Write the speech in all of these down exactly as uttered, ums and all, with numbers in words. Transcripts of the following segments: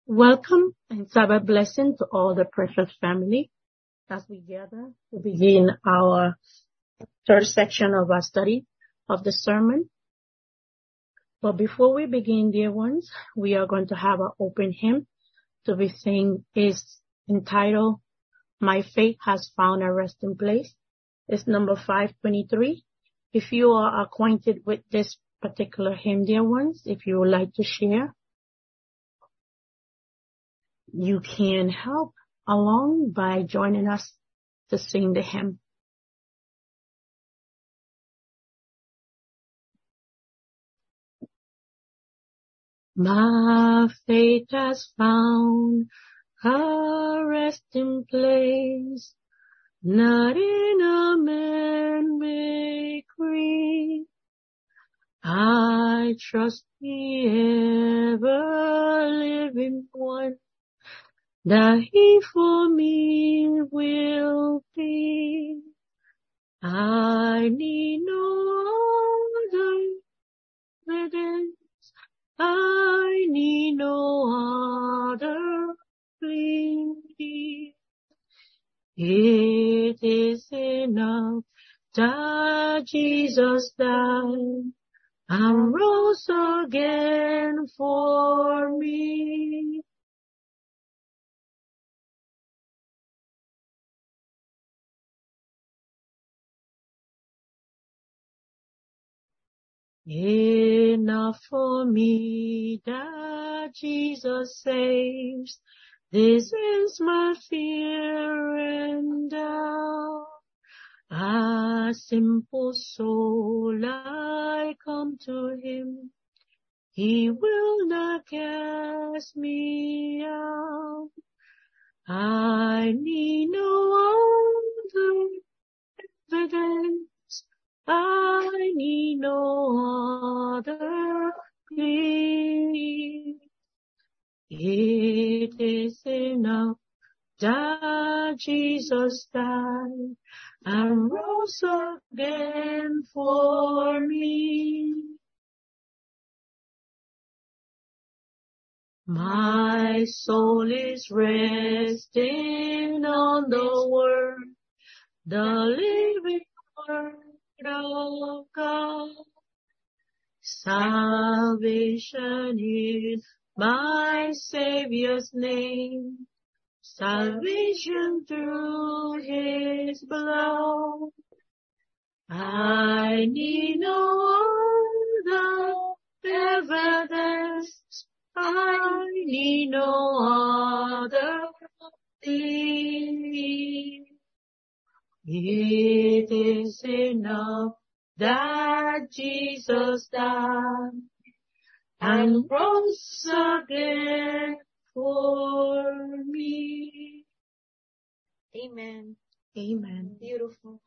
Welcome and Sabbath blessing to all the precious family as we gather to begin our third section of our study of the sermon. But before we begin, dear ones, we are going to have an open hymn to be sing is entitled, My Faith Has Found a Resting Place. It's number five twenty-three. If you are acquainted with this particular hymn, dear ones, if you would like to share, you can help along by joining us to sing the hymn. My faith has found a resting place, not in a man-made creed. I trust the ever-living one, that he for me will be. I need no other evidence, I need no other plea. It is enough that Jesus died and rose again for me. Enough for me that Jesus saves. This is my fear and doubt. A simple soul, I come to him. He will not cast me out. I need no other evidence, I need no other plea. It is enough that Jesus died and rose again for me. My soul is resting on the word, the living word of God. Salvation is my Savior's name, salvation through his blood. I need no other evidence, I need no other thing. It is enough that Jesus died and rose again for me. Amen. Amen. Beautiful.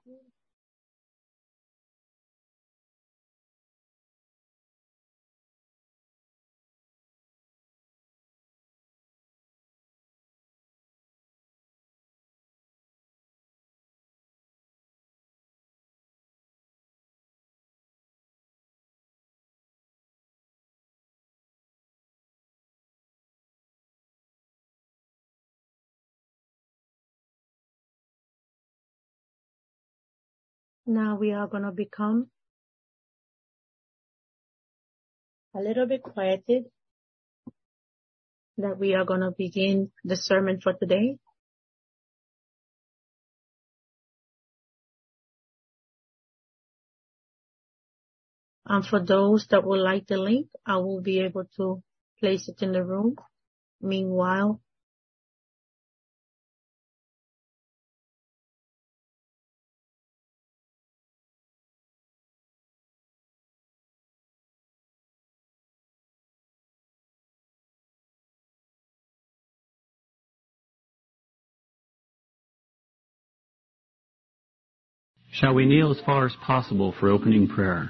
Now we are going to become a little bit quieted, that we are going to begin the sermon for today. And for those that would like the link, I will be able to place it in the room. Meanwhile, shall we kneel as far as possible for opening prayer?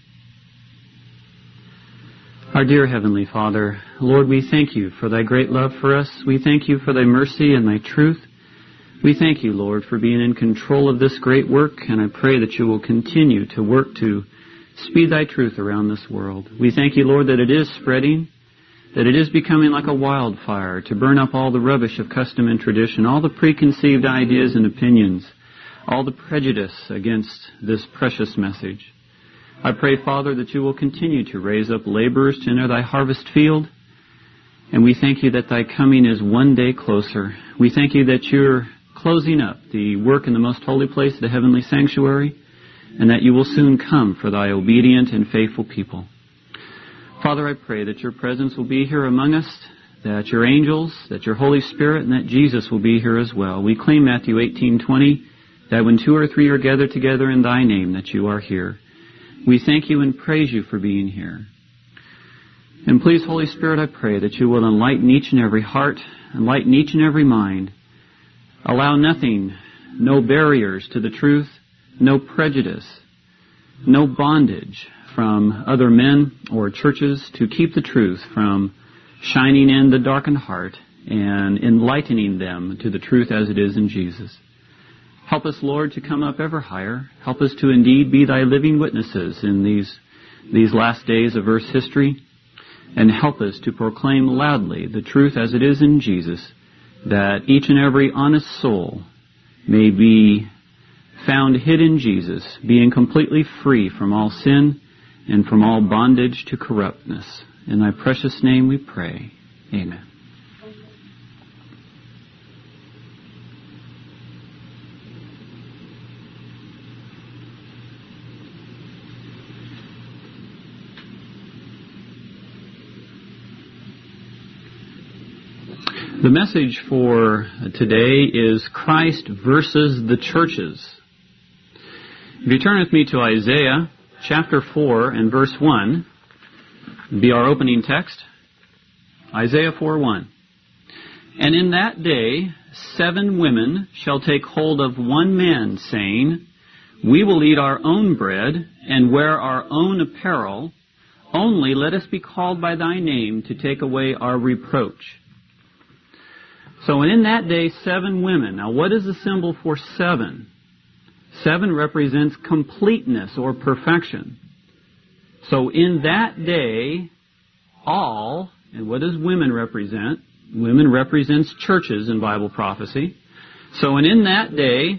Our dear Heavenly Father, Lord, we thank you for thy great love for us. We thank you for thy mercy and thy truth. We thank you, Lord, for being in control of this great work, and I pray that you will continue to work to speed thy truth around this world. We thank you, Lord, that it is spreading, that it is becoming like a wildfire to burn up all the rubbish of custom and tradition, all the preconceived ideas and opinions, all the prejudice against this precious message. I pray, Father, that you will continue to raise up laborers to enter thy harvest field, and we thank you that thy coming is one day closer. We thank you that you're closing up the work in the most holy place, the heavenly sanctuary, and that you will soon come for thy obedient and faithful people. Father, I pray that your presence will be here among us, that your angels, that your Holy Spirit, and that Jesus will be here as well. We claim Matthew eighteen twenty, that when two or three are gathered together in thy name, that you are here. We thank you and praise you for being here. And please, Holy Spirit, I pray that you will enlighten each and every heart, enlighten each and every mind. Allow nothing, no barriers to the truth, no prejudice, no bondage from other men or churches to keep the truth from shining in the darkened heart and enlightening them to the truth as it is in Jesus. Help us, Lord, to come up ever higher. Help us to indeed be thy living witnesses in these, these last days of earth's history. And help us to proclaim loudly the truth as it is in Jesus, that each and every honest soul may be found hid in Jesus, being completely free from all sin and from all bondage to corruptness. In thy precious name we pray. Amen. The message for today is Christ versus the churches. If you turn with me to Isaiah chapter four and verse one, it'll be our opening text. Isaiah four one. And in that day seven women shall take hold of one man, saying, We will eat our own bread and wear our own apparel. Only let us be called by thy name to take away our reproach. So in that day, seven women. Now what is the symbol for seven? Seven represents completeness or perfection. So in that day, all, and what does women represent? Women represents churches in Bible prophecy. So and in that day,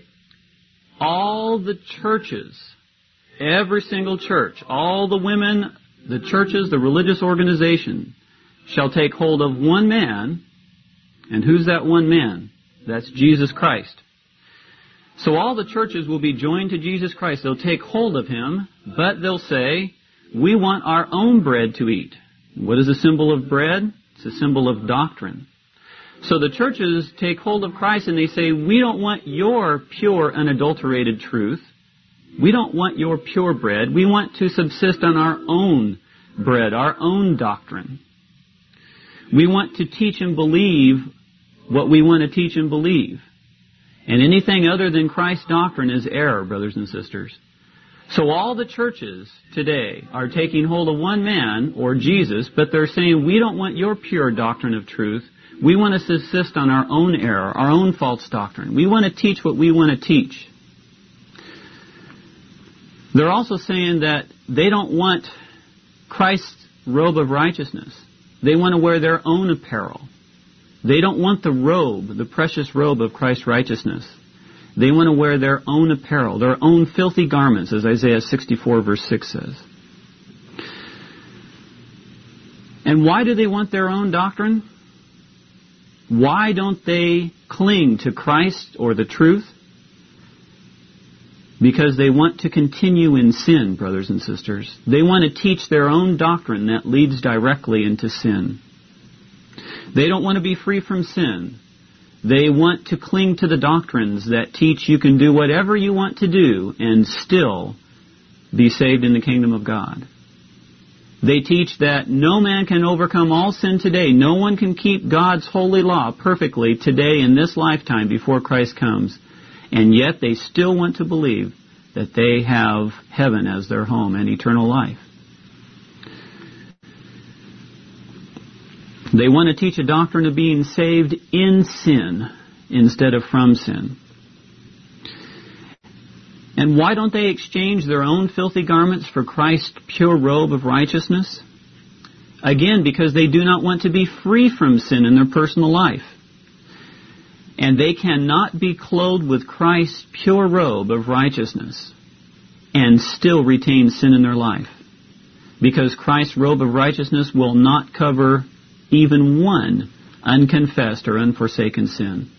all the churches, every single church, all the women, the churches, the religious organization, shall take hold of one man. And who's that one man? That's Jesus Christ. So all the churches will be joined to Jesus Christ. They'll take hold of Him, but they'll say, we want our own bread to eat. What is a symbol of bread? It's a symbol of doctrine. So the churches take hold of Christ and they say, we don't want your pure, unadulterated truth. We don't want your pure bread. We want to subsist on our own bread, our own doctrine. We want to teach and believe what we want to teach and believe. And anything other than Christ's doctrine is error, brothers and sisters. So all the churches today are taking hold of one man, or Jesus, but they're saying, we don't want your pure doctrine of truth. We want to subsist on our own error, our own false doctrine. We want to teach what we want to teach. They're also saying that they don't want Christ's robe of righteousness. They want to wear their own apparel. They don't want the robe, the precious robe of Christ's righteousness. They want to wear their own apparel, their own filthy garments, as Isaiah sixty-four verse six says. And why do they want their own doctrine? Why don't they cling to Christ or the truth? Because they want to continue in sin, brothers and sisters. They want to teach their own doctrine that leads directly into sin. They don't want to be free from sin. They want to cling to the doctrines that teach you can do whatever you want to do and still be saved in the kingdom of God. They teach that no man can overcome all sin today. No one can keep God's holy law perfectly today in this lifetime before Christ comes. And yet they still want to believe that they have heaven as their home and eternal life. They want to teach a doctrine of being saved in sin instead of from sin. And why don't they exchange their own filthy garments for Christ's pure robe of righteousness? Again, because they do not want to be free from sin in their personal life. And they cannot be clothed with Christ's pure robe of righteousness and still retain sin in their life. Because Christ's robe of righteousness will not cover even one unconfessed or unforsaken sin.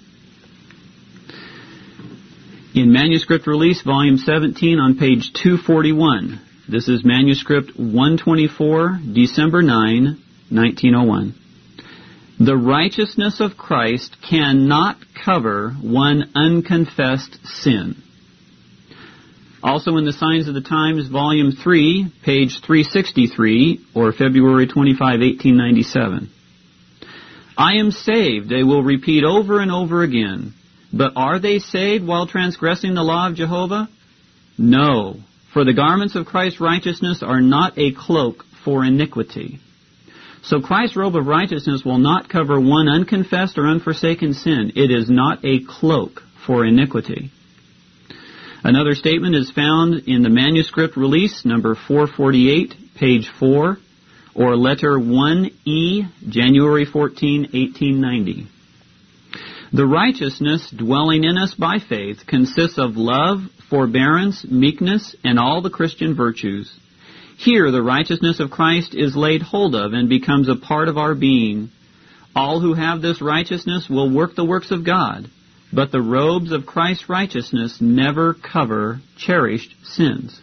In Manuscript Release, Volume seventeen, on page two forty-one, this is Manuscript one twenty-four, December ninth, nineteen oh one. The righteousness of Christ cannot cover one unconfessed sin. Also in the Signs of the Times, Volume three, page three sixty-three, or February twenty-fifth, eighteen ninety-seven. I am saved, they will repeat over and over again. But are they saved while transgressing the law of Jehovah? No, for the garments of Christ's righteousness are not a cloak for iniquity. So Christ's robe of righteousness will not cover one unconfessed or unforsaken sin. It is not a cloak for iniquity. Another statement is found in the Manuscript Release, number four forty-eight, page four, or letter one E, January fourteenth, eighteen ninety. The righteousness dwelling in us by faith consists of love, forbearance, meekness, and all the Christian virtues. Here the righteousness of Christ is laid hold of and becomes a part of our being. All who have this righteousness will work the works of God, but the robes of Christ's righteousness never cover cherished sins.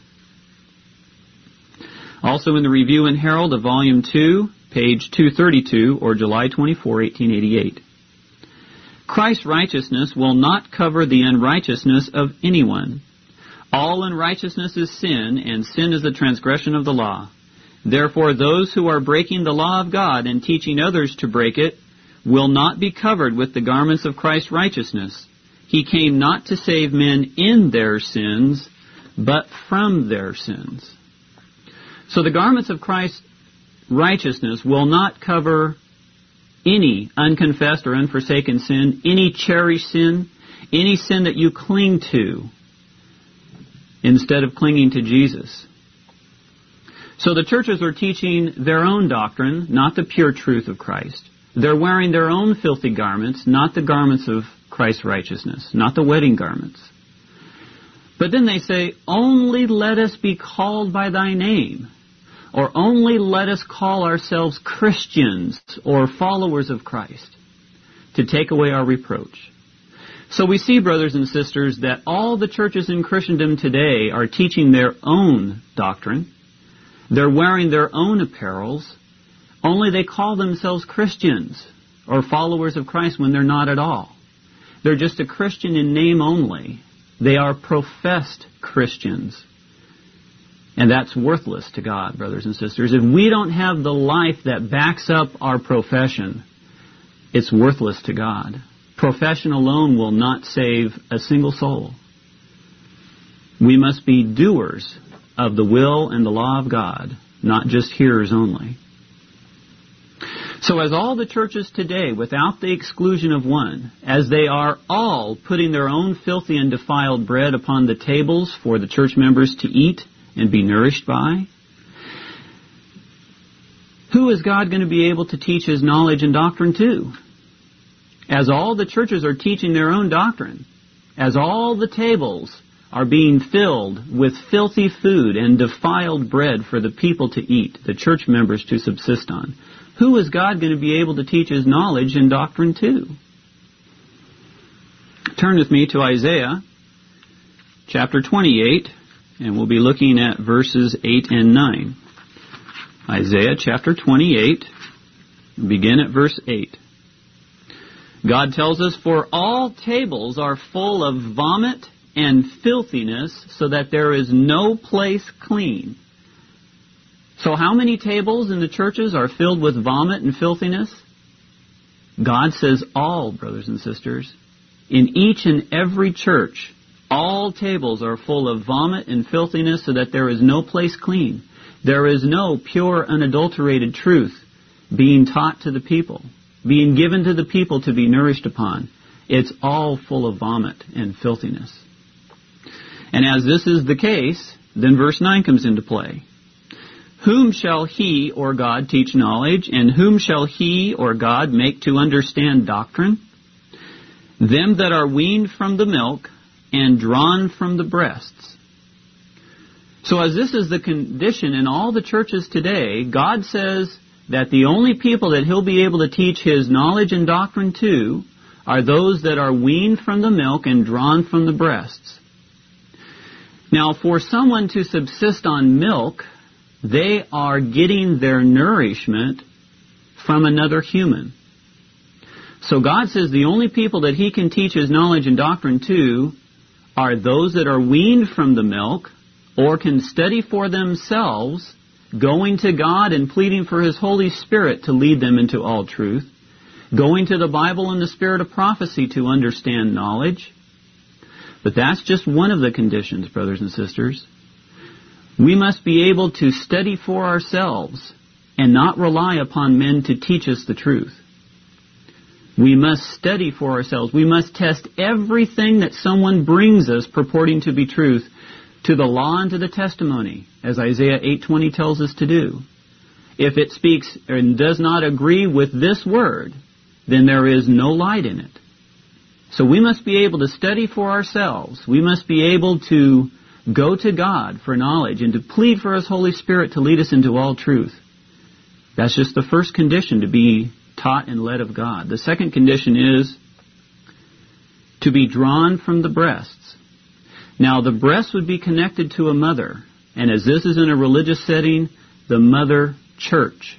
Also in the Review and Herald of Volume two, page two thirty-two, or July twenty-fourth, eighteen eighty-eight. Christ's righteousness will not cover the unrighteousness of anyone. All unrighteousness is sin, and sin is the transgression of the law. Therefore, those who are breaking the law of God and teaching others to break it will not be covered with the garments of Christ's righteousness. He came not to save men in their sins, but from their sins. So the garments of Christ's righteousness will not cover any unconfessed or unforsaken sin, any cherished sin, any sin that you cling to instead of clinging to Jesus. So the churches are teaching their own doctrine, not the pure truth of Christ. They're wearing their own filthy garments, not the garments of Christ's righteousness, not the wedding garments. But then they say, only let us be called by thy name. Or only let us call ourselves Christians or followers of Christ to take away our reproach. So we see, brothers and sisters, that all the churches in Christendom today are teaching their own doctrine. They're wearing their own apparels. Only they call themselves Christians or followers of Christ when they're not at all. They're just a Christian in name only. They are professed Christians. And that's worthless to God, brothers and sisters. If we don't have the life that backs up our profession, it's worthless to God. Profession alone will not save a single soul. We must be doers of the will and the law of God, not just hearers only. So as all the churches today, without the exclusion of one, as they are all putting their own filthy and defiled bread upon the tables for the church members to eat and be nourished by, who is God going to be able to teach His knowledge and doctrine to? As all the churches are teaching their own doctrine, as all the tables are being filled with filthy food and defiled bread for the people to eat, the church members to subsist on, who is God going to be able to teach His knowledge and doctrine to? Turn with me to Isaiah chapter twenty-eight, and we'll be looking at verses eight and nine. Isaiah chapter twenty-eight, begin at verse eight. God tells us, "For all tables are full of vomit and filthiness, so that there is no place clean." So how many tables in the churches are filled with vomit and filthiness? God says all, brothers and sisters. In each and every church, all tables are full of vomit and filthiness, so that there is no place clean. There is no pure, unadulterated truth being taught to the people, being given to the people to be nourished upon. It's all full of vomit and filthiness. And as this is the case, then verse nine comes into play. Whom shall he or God teach knowledge, and whom shall he or God make to understand doctrine? Them that are weaned from the milk and drawn from the breasts. So as this is the condition in all the churches today, God says that the only people that He'll be able to teach His knowledge and doctrine to are those that are weaned from the milk and drawn from the breasts. Now, for someone to subsist on milk, they are getting their nourishment from another human. So God says the only people that He can teach His knowledge and doctrine to are those that are weaned from the milk or can study for themselves, going to God and pleading for His Holy Spirit to lead them into all truth, going to the Bible and the Spirit of prophecy to understand knowledge. But that's just one of the conditions, brothers and sisters. We must be able to study for ourselves and not rely upon men to teach us the truth. We must study for ourselves. We must test everything that someone brings us purporting to be truth to the law and to the testimony, as Isaiah eight twenty tells us to do. If it speaks and does not agree with this word, then there is no light in it. So we must be able to study for ourselves. We must be able to go to God for knowledge and to plead for His Holy Spirit to lead us into all truth. That's just the first condition, to be taught and led of God. The second condition is to be drawn from the breasts. Now, the breast would be connected to a mother, and as this is in a religious setting, the mother church.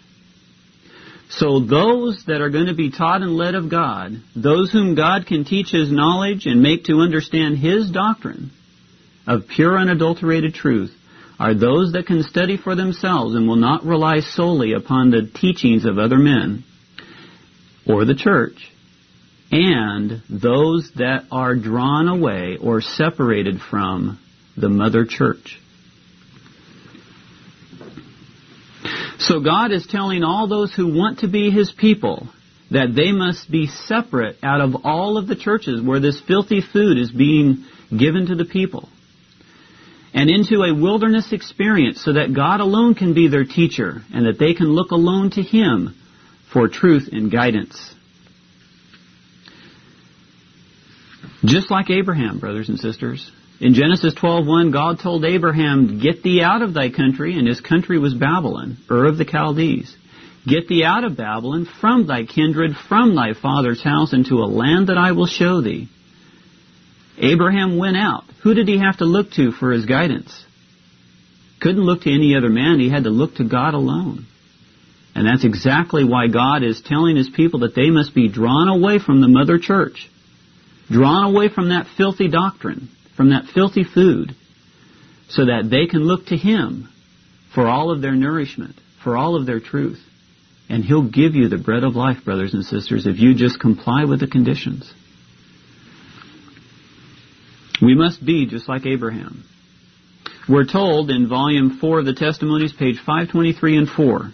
So those that are going to be taught and led of God, those whom God can teach His knowledge and make to understand His doctrine of pure unadulterated truth, are those that can study for themselves and will not rely solely upon the teachings of other men or the church, and those that are drawn away or separated from the mother church. So God is telling all those who want to be His people that they must be separate out of all of the churches where this filthy food is being given to the people, and into a wilderness experience so that God alone can be their teacher and that they can look alone to Him for truth and guidance. Just like Abraham, brothers and sisters. In Genesis twelve one, God told Abraham, "Get thee out of thy country," and his country was Babylon, Ur of the Chaldees. "Get thee out of Babylon, from thy kindred, from thy father's house, into a land that I will show thee." Abraham went out. Who did he have to look to for his guidance? Couldn't look to any other man. He had to look to God alone. And that's exactly why God is telling His people that they must be drawn away from the mother church, drawn away from that filthy doctrine, from that filthy food, so that they can look to Him for all of their nourishment, for all of their truth. And He'll give you the bread of life, brothers and sisters, if you just comply with the conditions. We must be just like Abraham. We're told in volume four of the Testimonies, page five twenty-three and four,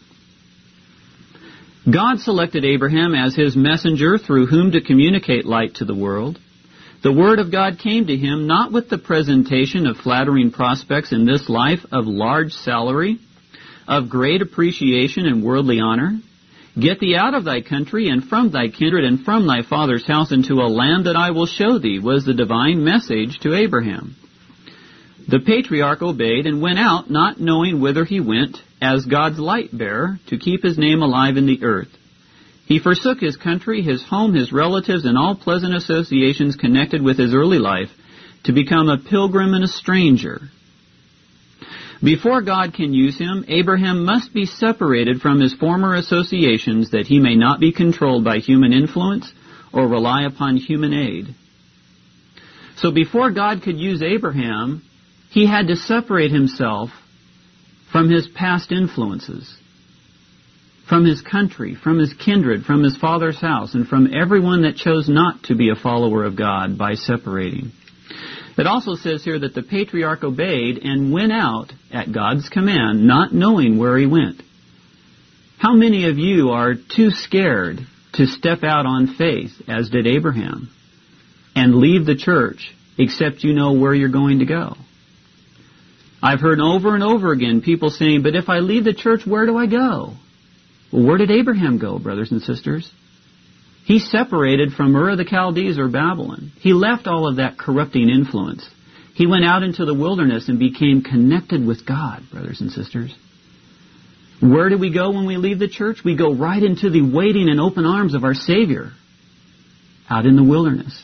God selected Abraham as His messenger through whom to communicate light to the world. The Word of God came to him not with the presentation of flattering prospects in this life of large salary, of great appreciation and worldly honor. "Get thee out of thy country and from thy kindred and from thy father's house into a land that I will show thee," was the divine message to Abraham. The patriarch obeyed and went out, not knowing whither he went, as God's light bearer, to keep His name alive in the earth. He forsook his country, his home, his relatives, and all pleasant associations connected with his early life to become a pilgrim and a stranger. Before God can use him, Abraham must be separated from his former associations that he may not be controlled by human influence or rely upon human aid. So before God could use Abraham, he had to separate himself from his past influences, from his country, from his kindred, from his father's house, and from everyone that chose not to be a follower of God by separating. It also says here that the patriarch obeyed and went out at God's command, not knowing where he went. How many of you are too scared to step out on faith, as did Abraham, and leave the church except you know where you're going to go? I've heard over and over again people saying, but if I leave the church, where do I go? Well, where did Abraham go, brothers and sisters? He separated from Ur of the Chaldees or Babylon. He left all of that corrupting influence. He went out into the wilderness and became connected with God, brothers and sisters. Where do we go when we leave the church? We go right into the waiting and open arms of our Savior, out in the wilderness.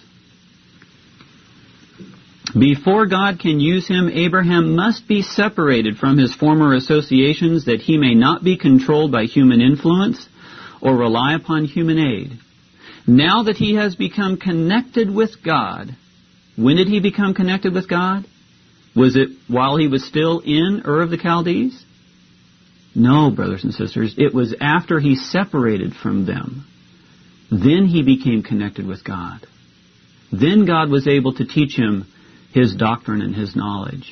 Before God can use him, Abraham must be separated from his former associations that he may not be controlled by human influence or rely upon human aid. Now that he has become connected with God, when did he become connected with God? Was it while he was still in Ur of the Chaldees? No, brothers and sisters. It was after he separated from them. Then he became connected with God. Then God was able to teach him his doctrine and his knowledge.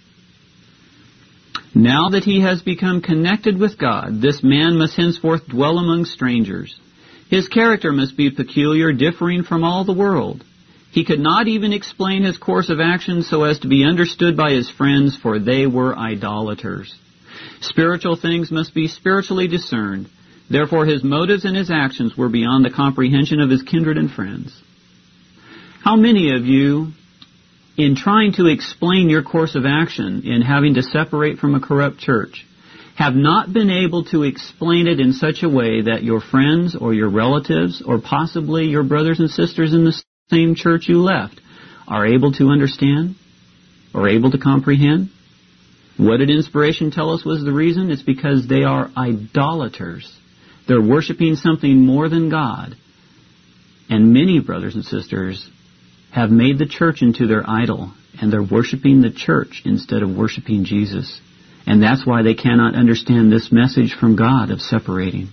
Now that he has become connected with God, this man must henceforth dwell among strangers. His character must be peculiar, differing from all the world. He could not even explain his course of action so as to be understood by his friends, for they were idolaters. Spiritual things must be spiritually discerned. Therefore his motives and his actions were beyond the comprehension of his kindred and friends. How many of you, in trying to explain your course of action in having to separate from a corrupt church, have not been able to explain it in such a way that your friends or your relatives or possibly your brothers and sisters in the same church you left are able to understand or able to comprehend? What did inspiration tell us was the reason? It's because they are idolaters. They're worshiping something more than God. And many brothers and sisters have made the church into their idol, and they're worshiping the church instead of worshiping Jesus. And that's why they cannot understand this message from God of separating.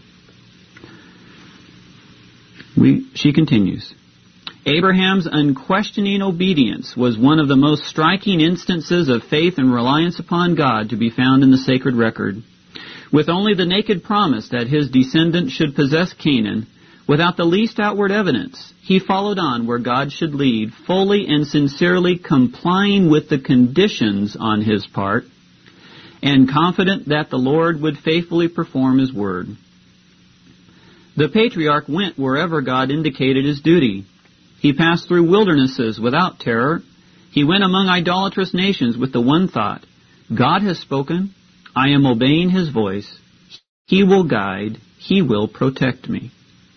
We, she continues, Abraham's unquestioning obedience was one of the most striking instances of faith and reliance upon God to be found in the sacred record. With only the naked promise that his descendants should possess Canaan, without the least outward evidence, he followed on where God should lead, fully and sincerely complying with the conditions on his part, and confident that the Lord would faithfully perform his word. The patriarch went wherever God indicated his duty. He passed through wildernesses without terror. He went among idolatrous nations with the one thought, God has spoken, I am obeying his voice. He will guide, he will protect me.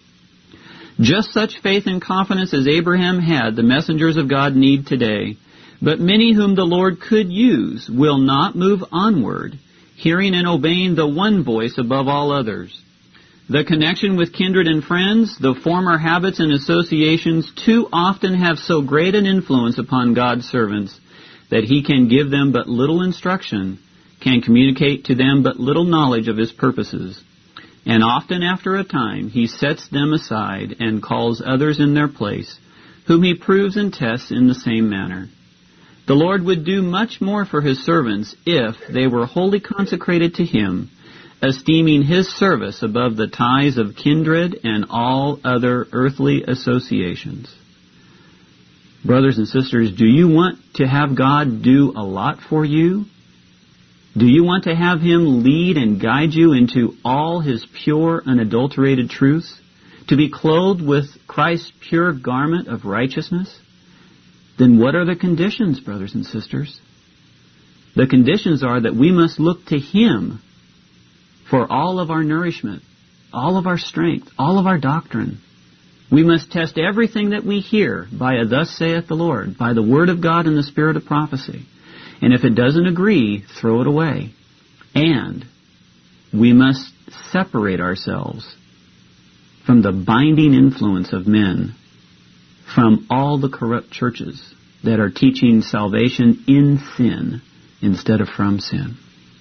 Just such faith and confidence as Abraham had, the messengers of God need today. But many whom the Lord could use will not move onward, hearing and obeying the one voice above all others. The connection with kindred and friends, the former habits and associations, too often have so great an influence upon God's servants that he can give them but little instruction, can communicate to them but little knowledge of his purposes. And often after a time he sets them aside and calls others in their place, whom he proves and tests in the same manner. The Lord would do much more for his servants if they were wholly consecrated to him, esteeming his service above the ties of kindred and all other earthly associations. Brothers and sisters, do you want to have God do a lot for you? Do you want to have him lead and guide you into all his pure, unadulterated truths? To be clothed with Christ's pure garment of righteousness? Then what are the conditions, brothers and sisters? The conditions are that we must look to him for all of our nourishment, all of our strength, all of our doctrine. We must test everything that we hear by a thus saith the Lord, by the word of God and the spirit of prophecy. And if it doesn't agree, throw it away. And we must separate ourselves from the binding influence of men, from all the corrupt churches that are teaching salvation in sin instead of from sin.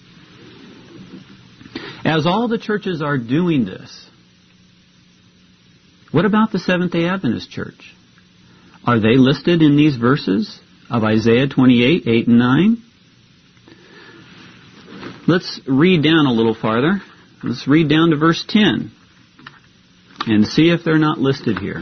As all the churches are doing this, what about the Seventh-day Adventist Church? Are they listed in these verses of Isaiah twenty-eight, eight and nine? Let's read down a little farther. Let's read down to verse ten and see if they're not listed here.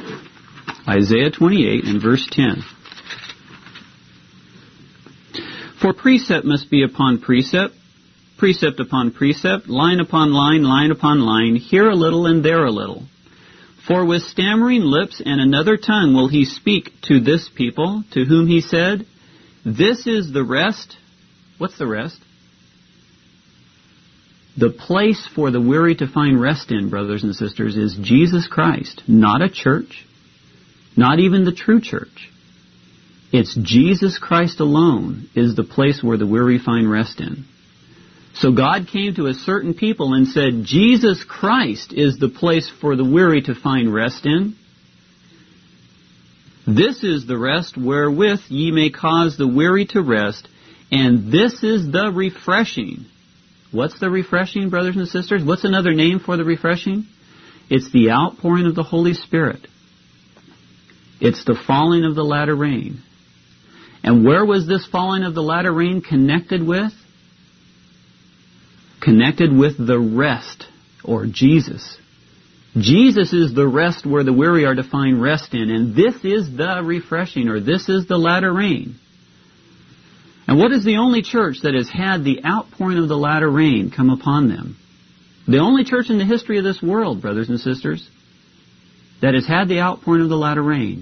Isaiah twenty-eight and verse ten. For precept must be upon precept, precept upon precept, line upon line, line upon line, here a little and there a little. For with stammering lips and another tongue will he speak to this people, to whom he said, this is the rest. What's the rest? The place for the weary to find rest in, brothers and sisters, is Jesus Christ, not a church, not even the true church. It's Jesus Christ alone is the place where the weary find rest in. So God came to a certain people and said, Jesus Christ is the place for the weary to find rest in. This is the rest wherewith ye may cause the weary to rest, and this is the refreshing. What's the refreshing, brothers and sisters? What's another name for the refreshing? It's the outpouring of the Holy Spirit. It's the falling of the latter rain. And where was this falling of the latter rain connected with? Connected with the rest, or Jesus. Jesus is the rest where the weary are to find rest in, and this is the refreshing, or this is the latter rain. And what is the only church that has had the outpouring of the latter rain come upon them? The only church in the history of this world, brothers and sisters, that has had the outpouring of the latter rain.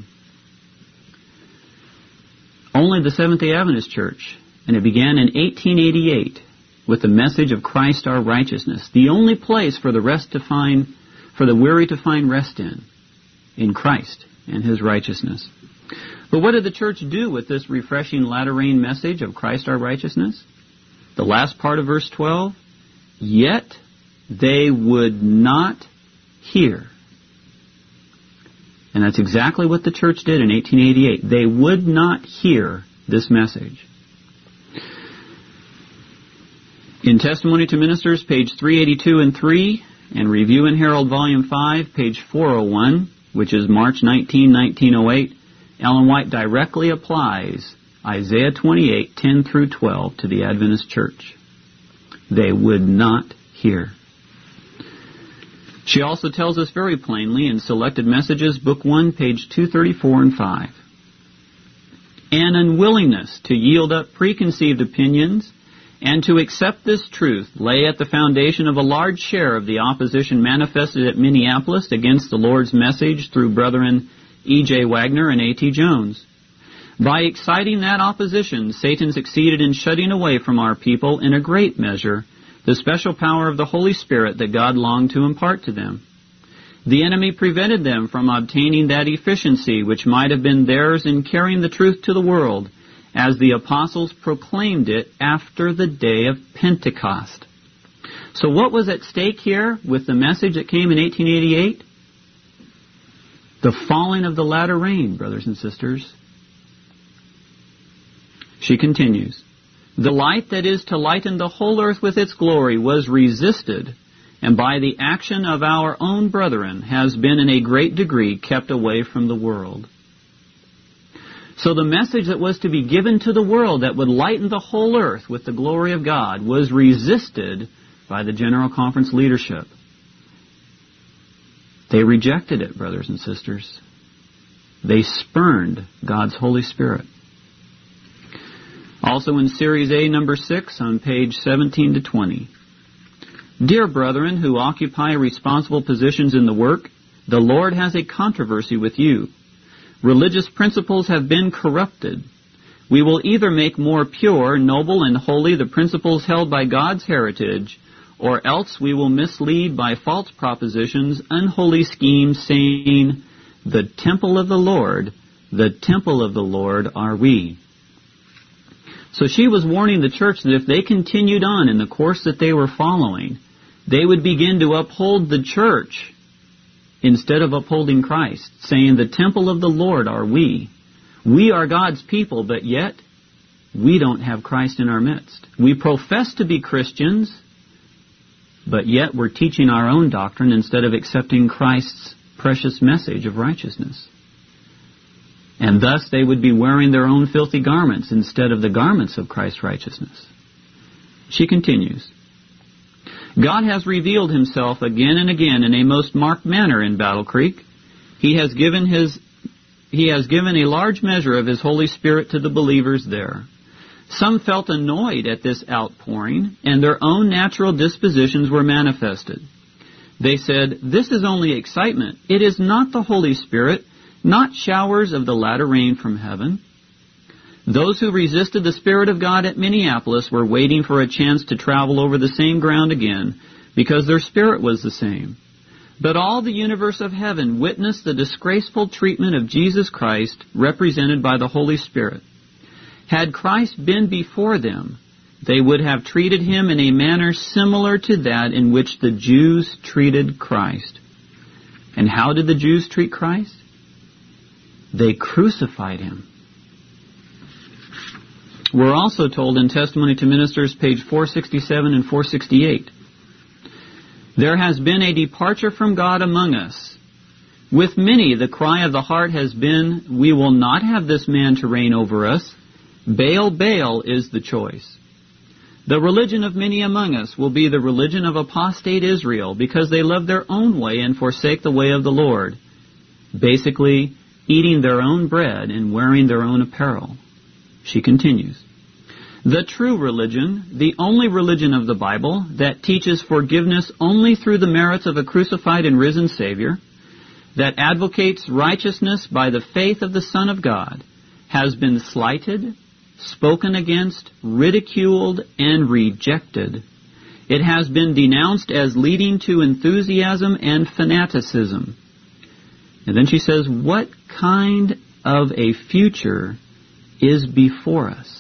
Only the Seventh-day Adventist Church, and it began in eighteen eighty-eight with the message of Christ our righteousness. The only place for the rest to find, for the weary to find rest in, in Christ and His righteousness. But what did the church do with this refreshing latter rain message of Christ our righteousness? The last part of verse twelve, yet they would not hear. And that's exactly what the church did in eighteen eighty-eight. They would not hear this message. In Testimony to Ministers, page three eighty-two and three, and Review and Herald, volume five, page four oh one, which is March nineteenth, nineteen oh eight, Ellen White directly applies Isaiah twenty-eight, ten through twelve to the Adventist church. They would not hear. She also tells us very plainly in Selected Messages, Book one, page two thirty-four and five. An unwillingness to yield up preconceived opinions and to accept this truth lay at the foundation of a large share of the opposition manifested at Minneapolis against the Lord's message through Brethren E J Wagner and A T Jones. By exciting that opposition, Satan succeeded in shutting away from our people in a great measure the special power of the Holy Spirit that God longed to impart to them. The enemy prevented them from obtaining that efficiency which might have been theirs in carrying the truth to the world, as the apostles proclaimed it after the day of Pentecost. So what was at stake here with the message that came in eighteen eighty-eight? The falling of the latter rain, brothers and sisters. She continues, the light that is to lighten the whole earth with its glory was resisted, and by the action of our own brethren has been in a great degree kept away from the world. So the message that was to be given to the world that would lighten the whole earth with the glory of God was resisted by the General Conference leadership. They rejected it, brothers and sisters. They spurned God's Holy Spirit. Also in Series A, number six, on page seventeen to twenty. Dear brethren who occupy responsible positions in the work, the Lord has a controversy with you. Religious principles have been corrupted. We will either make more pure, noble, and holy the principles held by God's heritage, or else we will mislead by false propositions, unholy schemes, saying, the temple of the Lord, the temple of the Lord are we. So she was warning the church that if they continued on in the course that they were following, they would begin to uphold the church instead of upholding Christ, saying, the temple of the Lord are we. We are God's people, but yet we don't have Christ in our midst. We profess to be Christians, but yet we're teaching our own doctrine instead of accepting Christ's precious message of righteousness. And thus they would be wearing their own filthy garments instead of the garments of Christ's righteousness. She continues, God has revealed Himself again and again in a most marked manner in Battle Creek. He has given His, He has given a large measure of His Holy Spirit to the believers there. Some felt annoyed at this outpouring, and their own natural dispositions were manifested. They said, "This is only excitement. It is not the Holy Spirit, not showers of the latter rain from heaven." Those who resisted the Spirit of God at Minneapolis were waiting for a chance to travel over the same ground again, because their spirit was the same. But all the universe of heaven witnessed the disgraceful treatment of Jesus Christ, represented by the Holy Spirit. Had Christ been before them, they would have treated him in a manner similar to that in which the Jews treated Christ. And how did the Jews treat Christ? They crucified him. We're also told in Testimony to Ministers, page four sixty-seven and four sixty-eight, "There has been a departure from God among us. With many, the cry of the heart has been, 'We will not have this man to reign over us.' Baal, Baal is the choice. The religion of many among us will be the religion of apostate Israel, because they love their own way and forsake the way of the Lord." Basically, eating their own bread and wearing their own apparel. She continues, "The true religion, the only religion of the Bible that teaches forgiveness only through the merits of a crucified and risen Savior, that advocates righteousness by the faith of the Son of God, has been slighted, spoken against, ridiculed, and rejected. It has been denounced as leading to enthusiasm and fanaticism." And then she says, "What kind of a future is before us?"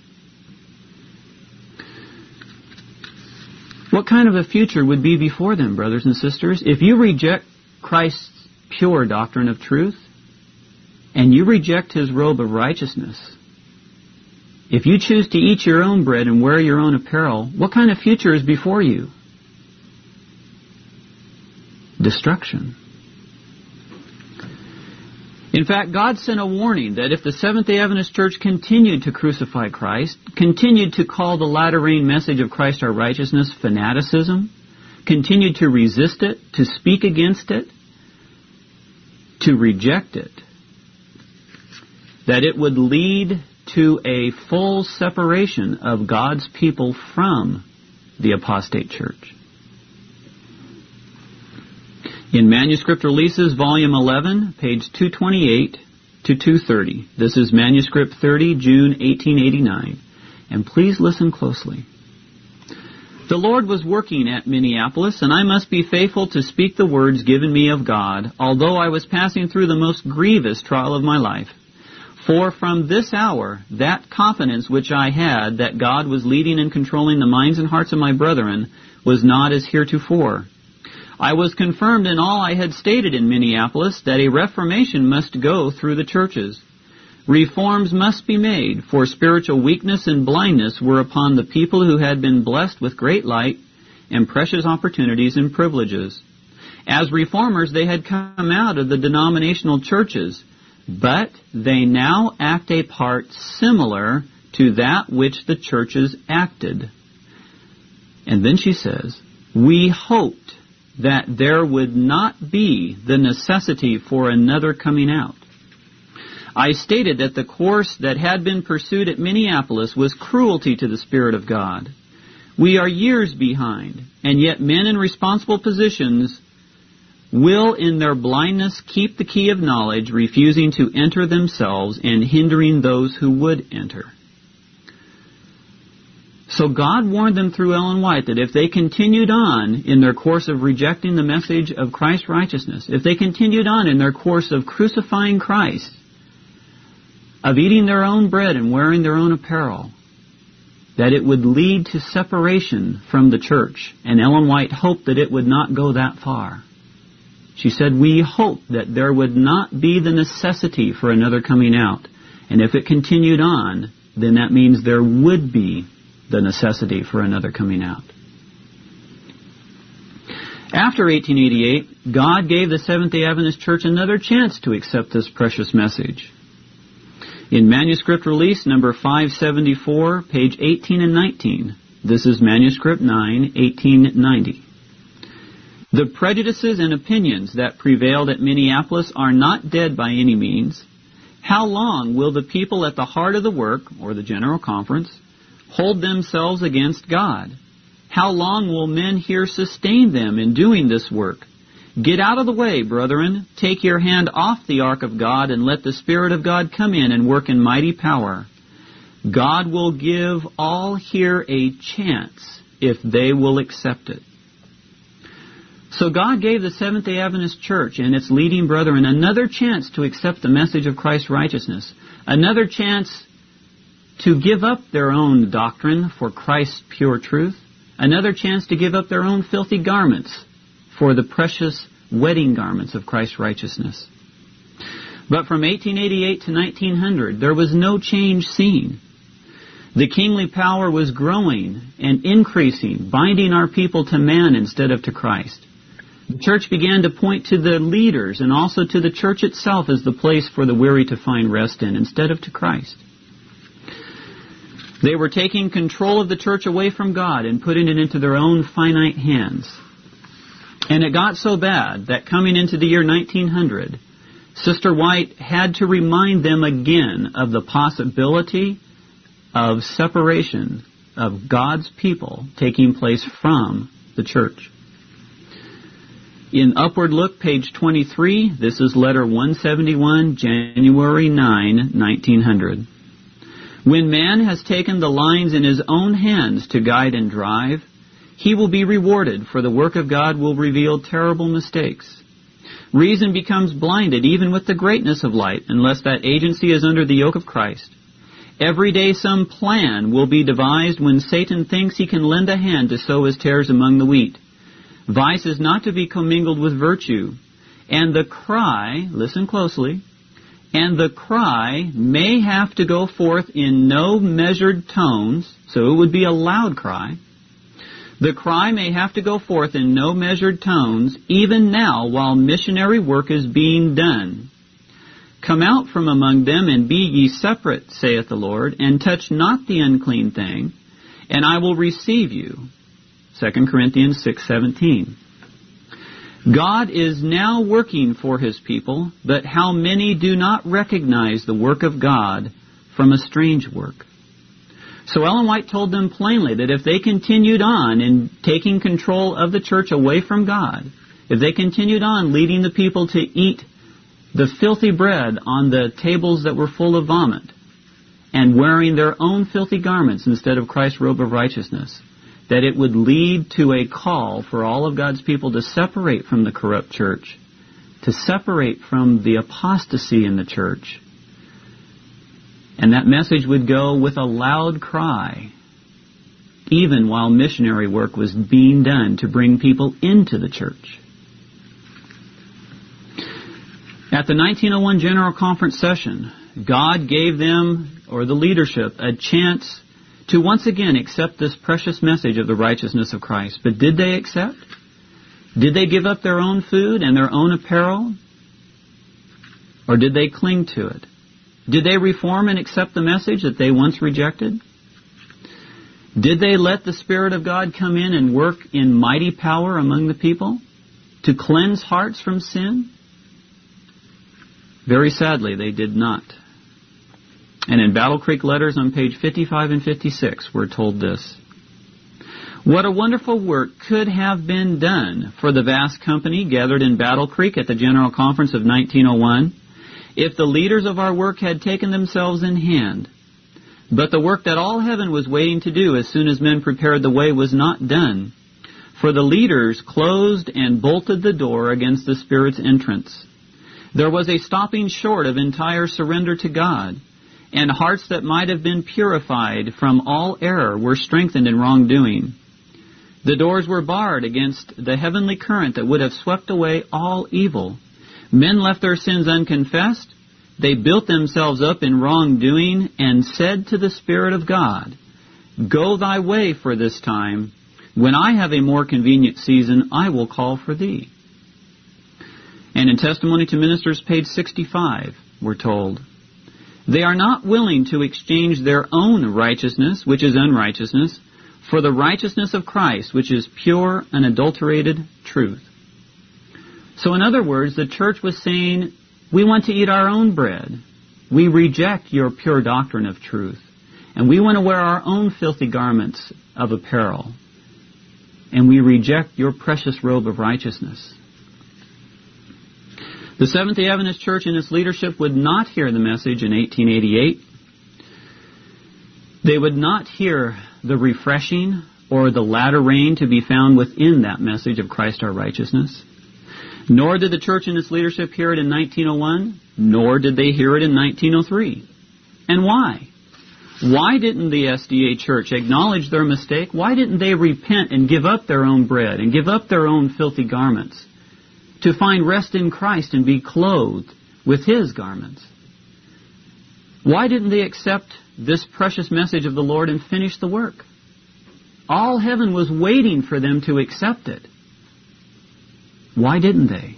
What kind of a future would be before them, brothers and sisters? If you reject Christ's pure doctrine of truth, and you reject his robe of righteousness, if you choose to eat your own bread and wear your own apparel, what kind of future is before you? Destruction. In fact, God sent a warning that if the Seventh-day Adventist Church continued to crucify Christ, continued to call the latter rain message of Christ our righteousness fanaticism, continued to resist it, to speak against it, to reject it, that it would lead to a full separation of God's people from the apostate church. In Manuscript Releases, Volume eleven, page two twenty-eight to two thirty. This is Manuscript thirty, June eighteen eighty-nine. And please listen closely. "The Lord was working at Minneapolis, and I must be faithful to speak the words given me of God, although I was passing through the most grievous trial of my life. For from this hour, that confidence which I had that God was leading and controlling the minds and hearts of my brethren was not as heretofore. I was confirmed in all I had stated in Minneapolis that a reformation must go through the churches. Reforms must be made, for spiritual weakness and blindness were upon the people who had been blessed with great light and precious opportunities and privileges. As reformers, they had come out of the denominational churches, but they now act a part similar to that which the churches acted." And then she says, "We hoped that there would not be the necessity for another coming out. I stated that the course that had been pursued at Minneapolis was cruelty to the Spirit of God. We are years behind, and yet men in responsible positions will in their blindness keep the key of knowledge, refusing to enter themselves and hindering those who would enter." So God warned them through Ellen White that if they continued on in their course of rejecting the message of Christ's righteousness, if they continued on in their course of crucifying Christ, of eating their own bread and wearing their own apparel, that it would lead to separation from the church. And Ellen White hoped that it would not go that far. She said, "We hope that there would not be the necessity for another coming out. And if it continued on, then that means there would be the necessity for another coming out." After eighteen eighty-eight, God gave the Seventh-day Adventist Church another chance to accept this precious message. In Manuscript Release number five seventy-four, page eighteen and nineteen, this is Manuscript nine, eighteen ninety. "The prejudices and opinions that prevailed at Minneapolis are not dead by any means. How long will the people at the heart of the work, or the General Conference, hold themselves against God? How long will men here sustain them in doing this work? Get out of the way, brethren. Take your hand off the ark of God and let the Spirit of God come in and work in mighty power. God will give all here a chance if they will accept it. So God gave the Seventh-day Adventist Church and its leading brethren another chance to accept the message of Christ's righteousness, another chance to give up their own doctrine for Christ's pure truth, another chance to give up their own filthy garments for the precious wedding garments of Christ's righteousness. But from eighteen eighty-eight to nineteen hundred, there was no change seen. The kingly power was growing and increasing, binding our people to man instead of to Christ. The church began to point to the leaders and also to the church itself as the place for the weary to find rest in instead of to Christ. They were taking control of the church away from God and putting it into their own finite hands. And it got so bad that coming into the year nineteen hundred, Sister White had to remind them again of the possibility of separation of God's people taking place from the church. In Upward Look, page twenty-three, this is letter one seventy-one, January ninth, nineteen hundred. When man has taken the lines in his own hands to guide and drive, he will be rewarded, for the work of God will reveal terrible mistakes. Reason becomes blinded even with the greatness of light, unless that agency is under the yoke of Christ. Every day some plan will be devised when Satan thinks he can lend a hand to sow his tares among the wheat. Vice is not to be commingled with virtue. And the cry, listen closely, and the cry may have to go forth in no measured tones, so it would be a loud cry. The cry may have to go forth in no measured tones, even now while missionary work is being done. Come out from among them and be ye separate, saith the Lord, and touch not the unclean thing, and I will receive you. Second Corinthians six seventeen. God is now working for His people, but how many do not recognize the work of God from a strange work? So Ellen White told them plainly that if they continued on in taking control of the church away from God, if they continued on leading the people to eat the filthy bread on the tables that were full of vomit, and wearing their own filthy garments instead of Christ's robe of righteousness, that it would lead to a call for all of God's people to separate from the corrupt church, to separate from the apostasy in the church. And that message would go with a loud cry, even while missionary work was being done to bring people into the church. At the nineteen oh one General Conference session, God gave them, or the leadership, a chance to once again accept this precious message of the righteousness of Christ. But did they accept? Did they give up their own food and their own apparel? Or did they cling to it? Did they reform and accept the message that they once rejected? Did they let the Spirit of God come in and work in mighty power among the people to cleanse hearts from sin? Very sadly, they did not. And in Battle Creek Letters on page fifty-five and fifty-six, we're told this. What a wonderful work could have been done for the vast company gathered in Battle Creek at the General Conference of nineteen oh one if the leaders of our work had taken themselves in hand. But the work that all heaven was waiting to do as soon as men prepared the way was not done. For the leaders closed and bolted the door against the Spirit's entrance. There was a stopping short of entire surrender to God, and hearts that might have been purified from all error were strengthened in wrongdoing. The doors were barred against the heavenly current that would have swept away all evil. Men left their sins unconfessed. They built themselves up in wrongdoing and said to the Spirit of God, Go thy way for this time. When I have a more convenient season, I will call for thee. And in Testimony to Ministers, page sixty-five, we're told, They are not willing to exchange their own righteousness, which is unrighteousness, for the righteousness of Christ, which is pure, unadulterated truth. So in other words, the church was saying, we want to eat our own bread. We reject your pure doctrine of truth. And we want to wear our own filthy garments of apparel. And we reject your precious robe of righteousness. The Seventh-day Adventist Church and its leadership would not hear the message in eighteen eighty-eight. They would not hear the refreshing or the latter rain to be found within that message of Christ our righteousness. Nor did the church and its leadership hear it in nineteen oh one, nor did they hear it in nineteen oh three. And why? Why didn't the S D A Church acknowledge their mistake? Why didn't they repent and give up their own bread and give up their own filthy garments to find rest in Christ and be clothed with His garments? Why didn't they accept this precious message of the Lord and finish the work? All heaven was waiting for them to accept it. Why didn't they?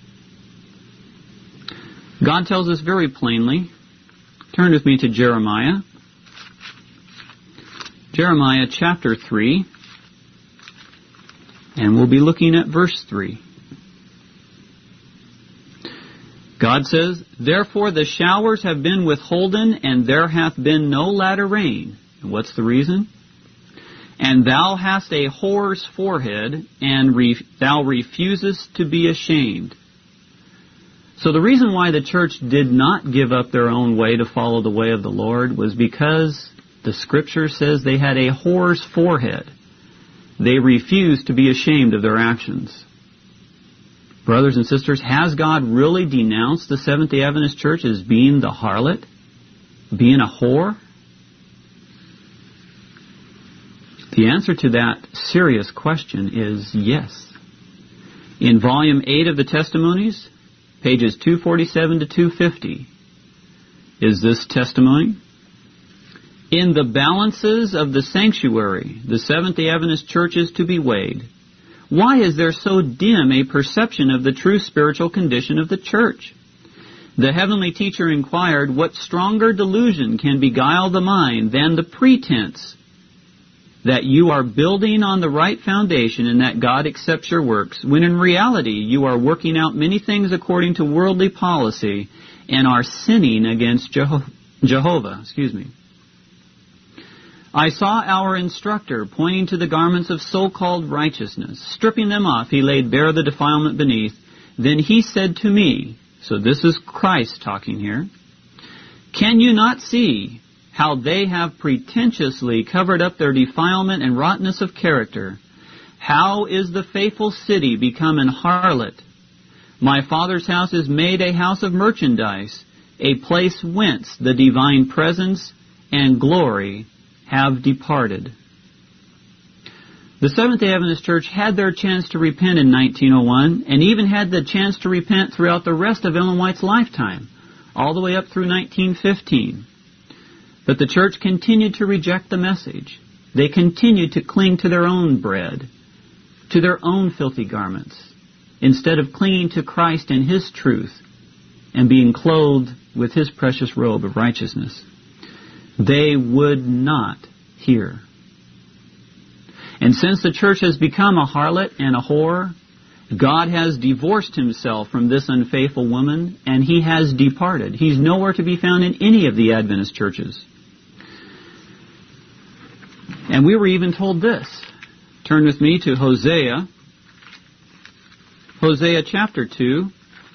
God tells us very plainly. Turn with me to Jeremiah. Jeremiah chapter three. And we'll be looking at verse three. God says, "Therefore the showers have been withholden, and there hath been no latter rain." And what's the reason? "And thou hast a whore's forehead, and re- thou refusest to be ashamed." So the reason why the church did not give up their own way to follow the way of the Lord was because the Scripture says they had a whore's forehead. They refused to be ashamed of their actions. Brothers and sisters, has God really denounced the Seventh-day Adventist Church as being the harlot? Being a whore? The answer to that serious question is yes. In Volume eight of the Testimonies, pages two forty-seven to two fifty, is this testimony. "In the balances of the sanctuary, the Seventh-day Adventist Church is to be weighed. Why is there so dim a perception of the true spiritual condition of the church? The heavenly teacher inquired, what stronger delusion can beguile the mind than the pretense that you are building on the right foundation and that God accepts your works, when in reality you are working out many things according to worldly policy and are sinning against Jeho- Jehovah. Excuse me. I saw our instructor pointing to the garments of so-called righteousness. Stripping them off, he laid bare the defilement beneath. Then he said to me," so this is Christ talking here, "Can you not see how they have pretentiously covered up their defilement and rottenness of character? How is the faithful city become an harlot? My Father's house is made a house of merchandise, a place whence the divine presence and glory have departed." The Seventh-day Adventist Church had their chance to repent in nineteen oh one, and even had the chance to repent throughout the rest of Ellen White's lifetime, all the way up through nineteen fifteen. But the church continued to reject the message. They continued to cling to their own bread, to their own filthy garments, instead of clinging to Christ and His truth and being clothed with His precious robe of righteousness. They would not hear. And since the church has become a harlot and a whore, God has divorced Himself from this unfaithful woman, and He has departed. He's nowhere to be found in any of the Adventist churches. And we were even told this. Turn with me to Hosea. Hosea chapter two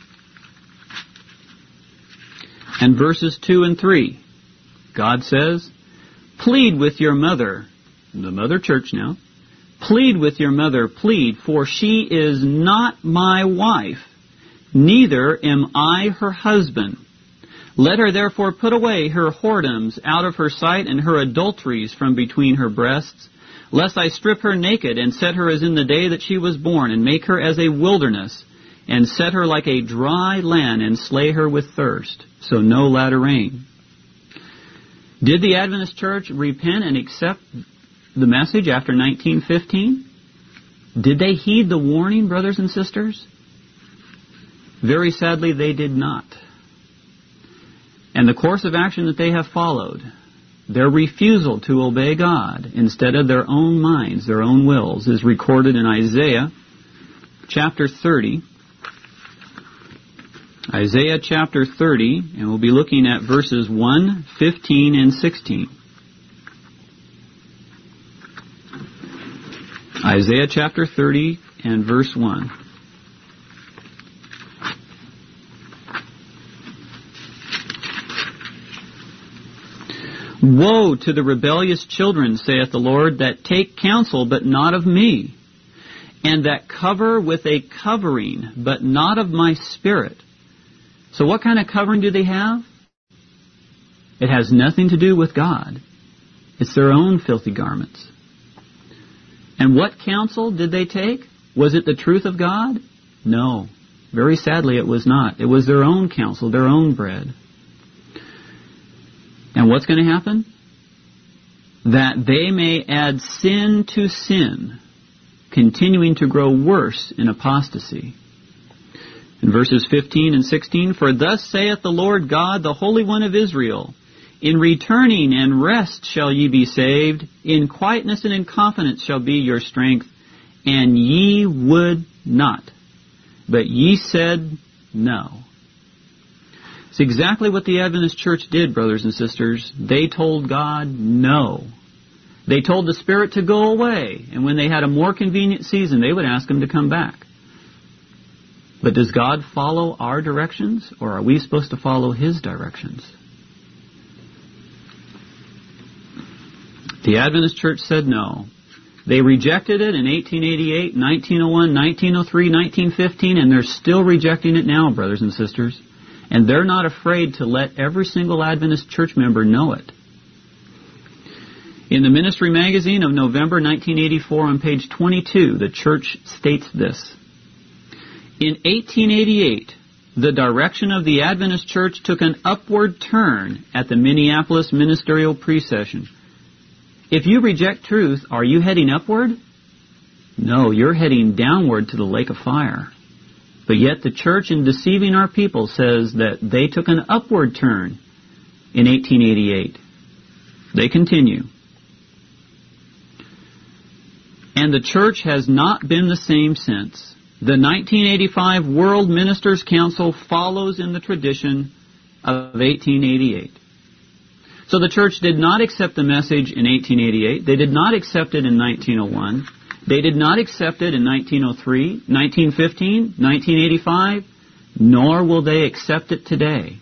and verses two and three. God says, "Plead with your mother," the mother church now, "plead with your mother, plead, for she is not my wife, neither am I her husband. Let her therefore put away her whoredoms out of her sight and her adulteries from between her breasts, lest I strip her naked and set her as in the day that she was born, and make her as a wilderness, and set her like a dry land, and slay her with thirst, so no latter rain." Did the Adventist Church repent and accept the message after nineteen fifteen? Did they heed the warning, brothers and sisters? Very sadly, they did not. And the course of action that they have followed, their refusal to obey God instead of their own minds, their own wills, is recorded in Isaiah chapter thirty Isaiah chapter thirty, and we'll be looking at verses one, fifteen, and sixteen. Isaiah chapter thirty and verse one. Woe to the rebellious children, saith the Lord, that take counsel, but not of me, and that cover with a covering, but not of my Spirit. So what kind of covering do they have? It has nothing to do with God. It's their own filthy garments. And what counsel did they take? Was it the truth of God? No. Very sadly, it was not. It was their own counsel, their own bread. And what's going to happen? That they may add sin to sin, continuing to grow worse in apostasy. In verses fifteen and sixteen, For thus saith the Lord God, the Holy One of Israel, In returning and rest shall ye be saved, in quietness and in confidence shall be your strength, and ye would not, but ye said no. It's exactly what the Adventist Church did, brothers and sisters. They told God no. They told the Spirit to go away, and when they had a more convenient season, they would ask Him to come back. But does God follow our directions, or are we supposed to follow His directions? The Adventist Church said no. They rejected it in eighteen eighty-eight, nineteen oh one, nineteen oh three, nineteen fifteen, and they're still rejecting it now, brothers and sisters. And they're not afraid to let every single Adventist church member know it. In the Ministry Magazine of November nineteen eighty-four on page twenty-two, the church states this. In eighteen eighty-eight, the direction of the Adventist Church took an upward turn at the Minneapolis Ministerial Precession. If you reject truth, are you heading upward? No, you're heading downward to the lake of fire. But yet the church, in deceiving our people, says that they took an upward turn in eighteen eighty-eight. They continue. And the church has not been the same since. The nineteen eighty-five World Ministers' Council follows in the tradition of eighteen eighty-eight. So the church did not accept the message in eighteen eighty-eight. They did not accept it in nineteen oh one. They did not accept it in nineteen oh three, nineteen fifteen, nineteen eighty-five, nor will they accept it today.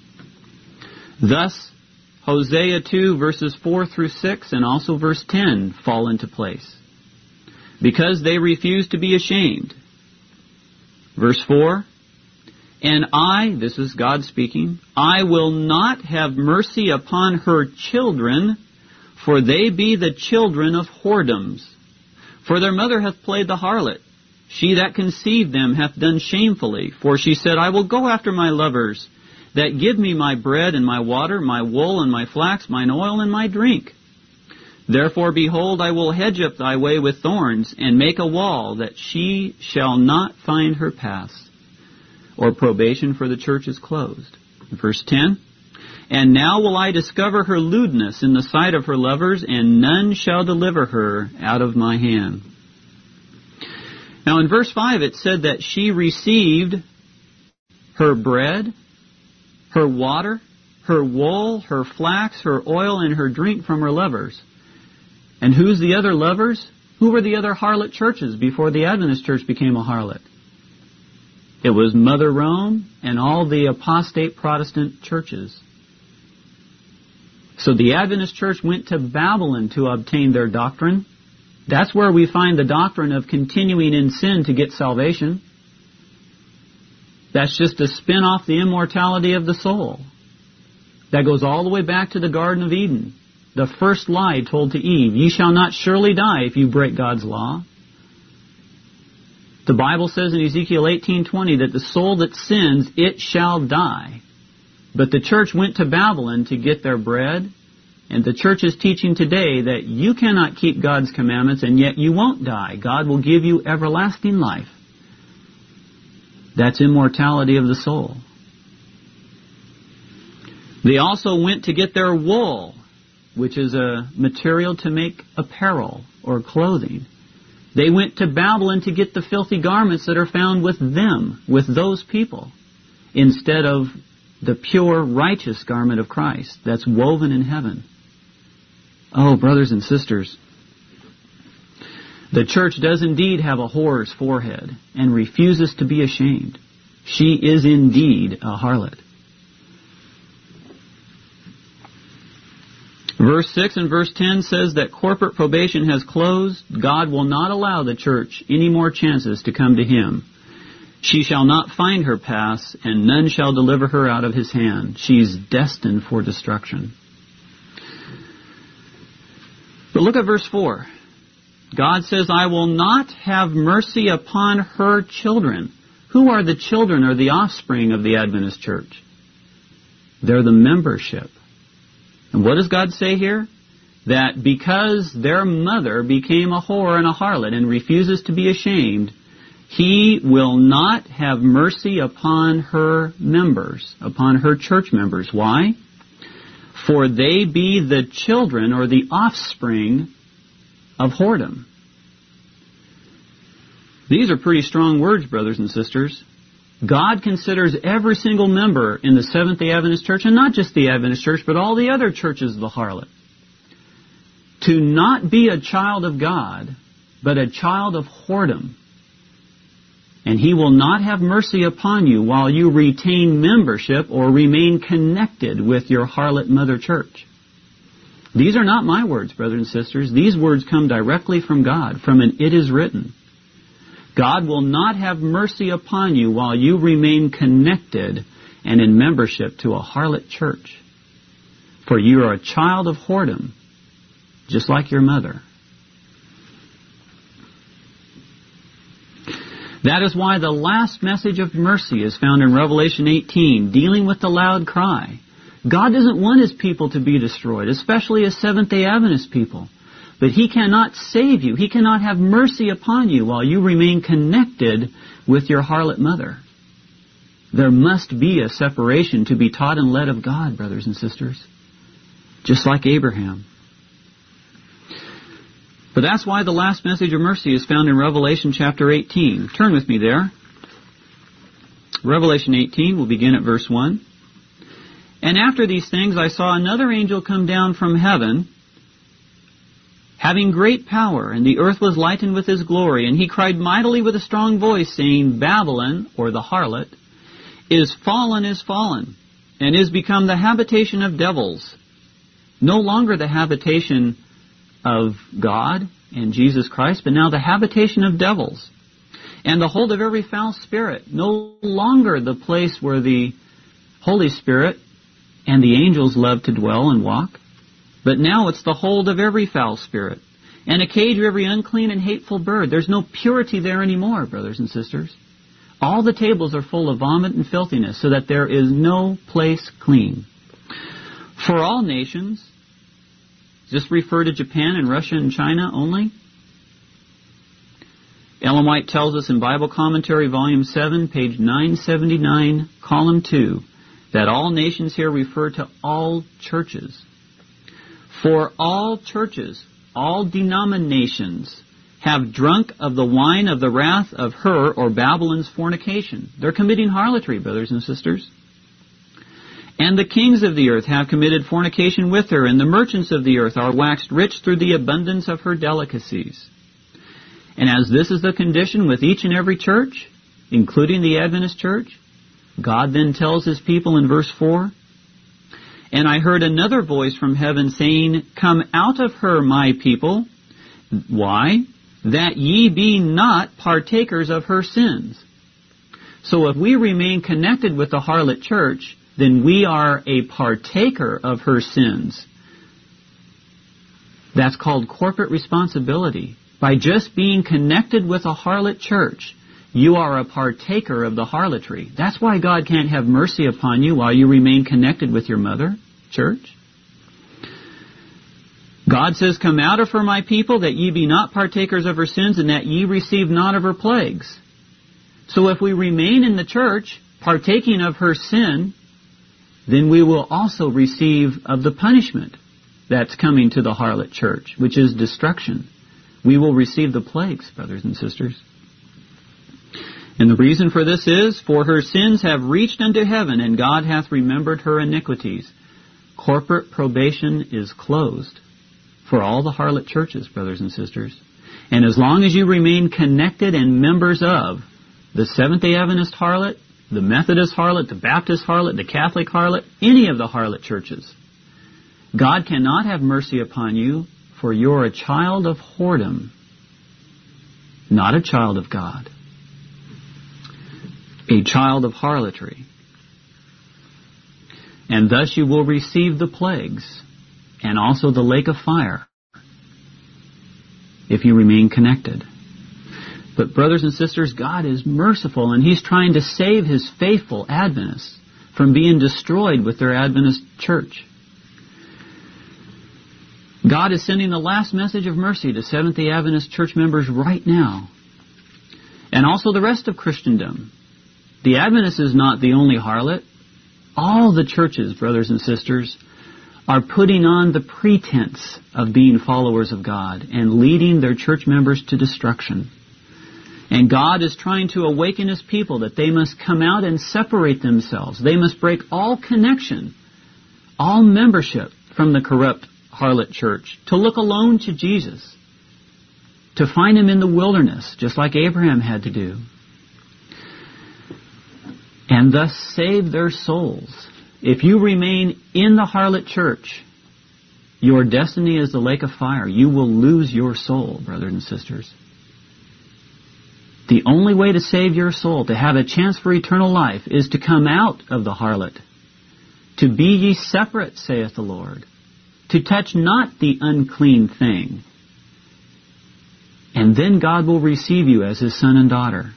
Thus, Hosea two, verses four through six, and also verse ten fall into place. Because they refuse to be ashamed. Verse four, And I, this is God speaking, I will not have mercy upon her children, for they be the children of whoredoms. For their mother hath played the harlot. She that conceived them hath done shamefully. For she said, I will go after my lovers, that give me my bread and my water, my wool and my flax, mine oil and my drink. Therefore, behold, I will hedge up thy way with thorns, and make a wall, that she shall not find her path. Or probation for the church is closed. Verse ten, And now will I discover her lewdness in the sight of her lovers, and none shall deliver her out of my hand. Now in verse five it said that she received her bread, her water, her wool, her flax, her oil, and her drink from her lovers. And who's the other lovers? Who were the other harlot churches before the Adventist church became a harlot? It was Mother Rome and all the apostate Protestant churches. So the Adventist church went to Babylon to obtain their doctrine. That's where we find the doctrine of continuing in sin to get salvation. That's just a spin off the immortality of the soul. That goes all the way back to the Garden of Eden. The first lie told to Eve, Ye shall not surely die if you break God's law. The Bible says in Ezekiel eighteen twenty that the soul that sins, it shall die. But the church went to Babylon to get their bread, and the church is teaching today that you cannot keep God's commandments and yet you won't die. God will give you everlasting life. That's immortality of the soul. They also went to get their wool, which is a material to make apparel or clothing. They went to Babylon to get the filthy garments that are found with them, with those people. instead of the pure, righteous garment of Christ that's woven in heaven. Oh, brothers and sisters, the church does indeed have a whore's forehead and refuses to be ashamed. She is indeed a harlot. Verse six and verse ten says that corporate probation has closed. God will not allow the church any more chances to come to Him. She shall not find her pass, and none shall deliver her out of His hand. She's destined for destruction. But look at verse four. God says, I will not have mercy upon her children. Who are the children or the offspring of the Adventist church? They're the membership. And what does God say here? That because their mother became a whore and a harlot and refuses to be ashamed, He will not have mercy upon her members, upon her church members. Why? For they be the children or the offspring of whoredom. These are pretty strong words, brothers and sisters. God considers every single member in the Seventh-day Adventist Church, and not just the Adventist Church, but all the other churches of the harlot, to not be a child of God, but a child of whoredom. And He will not have mercy upon you while you retain membership or remain connected with your harlot mother church. These are not my words, brothers and sisters. These words come directly from God, from an "it is written." God will not have mercy upon you while you remain connected and in membership to a harlot church. For you are a child of whoredom, just like your mother. That is why the last message of mercy is found in Revelation eighteen, dealing with the loud cry. God doesn't want His people to be destroyed, especially as Seventh-day Adventist people. But He cannot save you. He cannot have mercy upon you while you remain connected with your harlot mother. There must be a separation to be taught and led of God, brothers and sisters. Just like Abraham. But that's why the last message of mercy is found in Revelation chapter eighteen. Turn with me there. Revelation eighteen, we'll begin at verse one. And after these things I saw another angel come down from heaven, having great power, and the earth was lightened with his glory. And he cried mightily with a strong voice, saying, Babylon, or the harlot, is fallen, is fallen, and is become the habitation of devils. No longer the habitation of God and Jesus Christ, but now the habitation of devils. And the hold of every foul spirit. No longer the place where the Holy Spirit and the angels love to dwell and walk. But now it's the hold of every foul spirit, and a cage of every unclean and hateful bird. There's no purity there anymore, brothers and sisters. All the tables are full of vomit and filthiness, so that there is no place clean. For all nations, does this refer to Japan and Russia and China only? Ellen White tells us in Bible Commentary, Volume seven, page nine seventy-nine, Column two, that all nations here refer to all churches. For all churches, all denominations, have drunk of the wine of the wrath of her, or Babylon's fornication. They're committing harlotry, brothers and sisters. And the kings of the earth have committed fornication with her, and the merchants of the earth are waxed rich through the abundance of her delicacies. And as this is the condition with each and every church, including the Adventist church, God then tells His people in verse four, And I heard another voice from heaven saying, Come out of her, my people. Why? That ye be not partakers of her sins. So if we remain connected with the harlot church, then we are a partaker of her sins. That's called corporate responsibility. By just being connected with a harlot church, you are a partaker of the harlotry. That's why God can't have mercy upon you while you remain connected with your mother church. God says, Come out of her, my people, that ye be not partakers of her sins, and that ye receive not of her plagues. So if we remain in the church, partaking of her sin, then we will also receive of the punishment that's coming to the harlot church, which is destruction. We will receive the plagues, brothers and sisters. And the reason for this is, for her sins have reached unto heaven, and God hath remembered her iniquities. Corporate probation is closed for all the harlot churches, brothers and sisters. And as long as you remain connected and members of the Seventh-day Adventist harlot, the Methodist harlot, the Baptist harlot, the Catholic harlot, any of the harlot churches, God cannot have mercy upon you, for you're a child of whoredom, not a child of God. A child of harlotry. And thus you will receive the plagues and also the lake of fire if you remain connected. But brothers and sisters, God is merciful, and He's trying to save His faithful Adventists from being destroyed with their Adventist church. God is sending the last message of mercy to Seventh-day Adventist church members right now. And also the rest of Christendom. The Adventist is not the only harlot. All the churches, brothers and sisters, are putting on the pretense of being followers of God and leading their church members to destruction. And God is trying to awaken His people that they must come out and separate themselves. They must break all connection, all membership from the corrupt harlot church, to look alone to Jesus, to find Him in the wilderness, just like Abraham had to do, and thus save their souls. If you remain in the harlot church, your destiny is the lake of fire. You will lose your soul, brothers and sisters. The only way to save your soul, to have a chance for eternal life, is to come out of the harlot. To be ye separate, saith the Lord. To touch not the unclean thing. And then God will receive you as His son and daughter.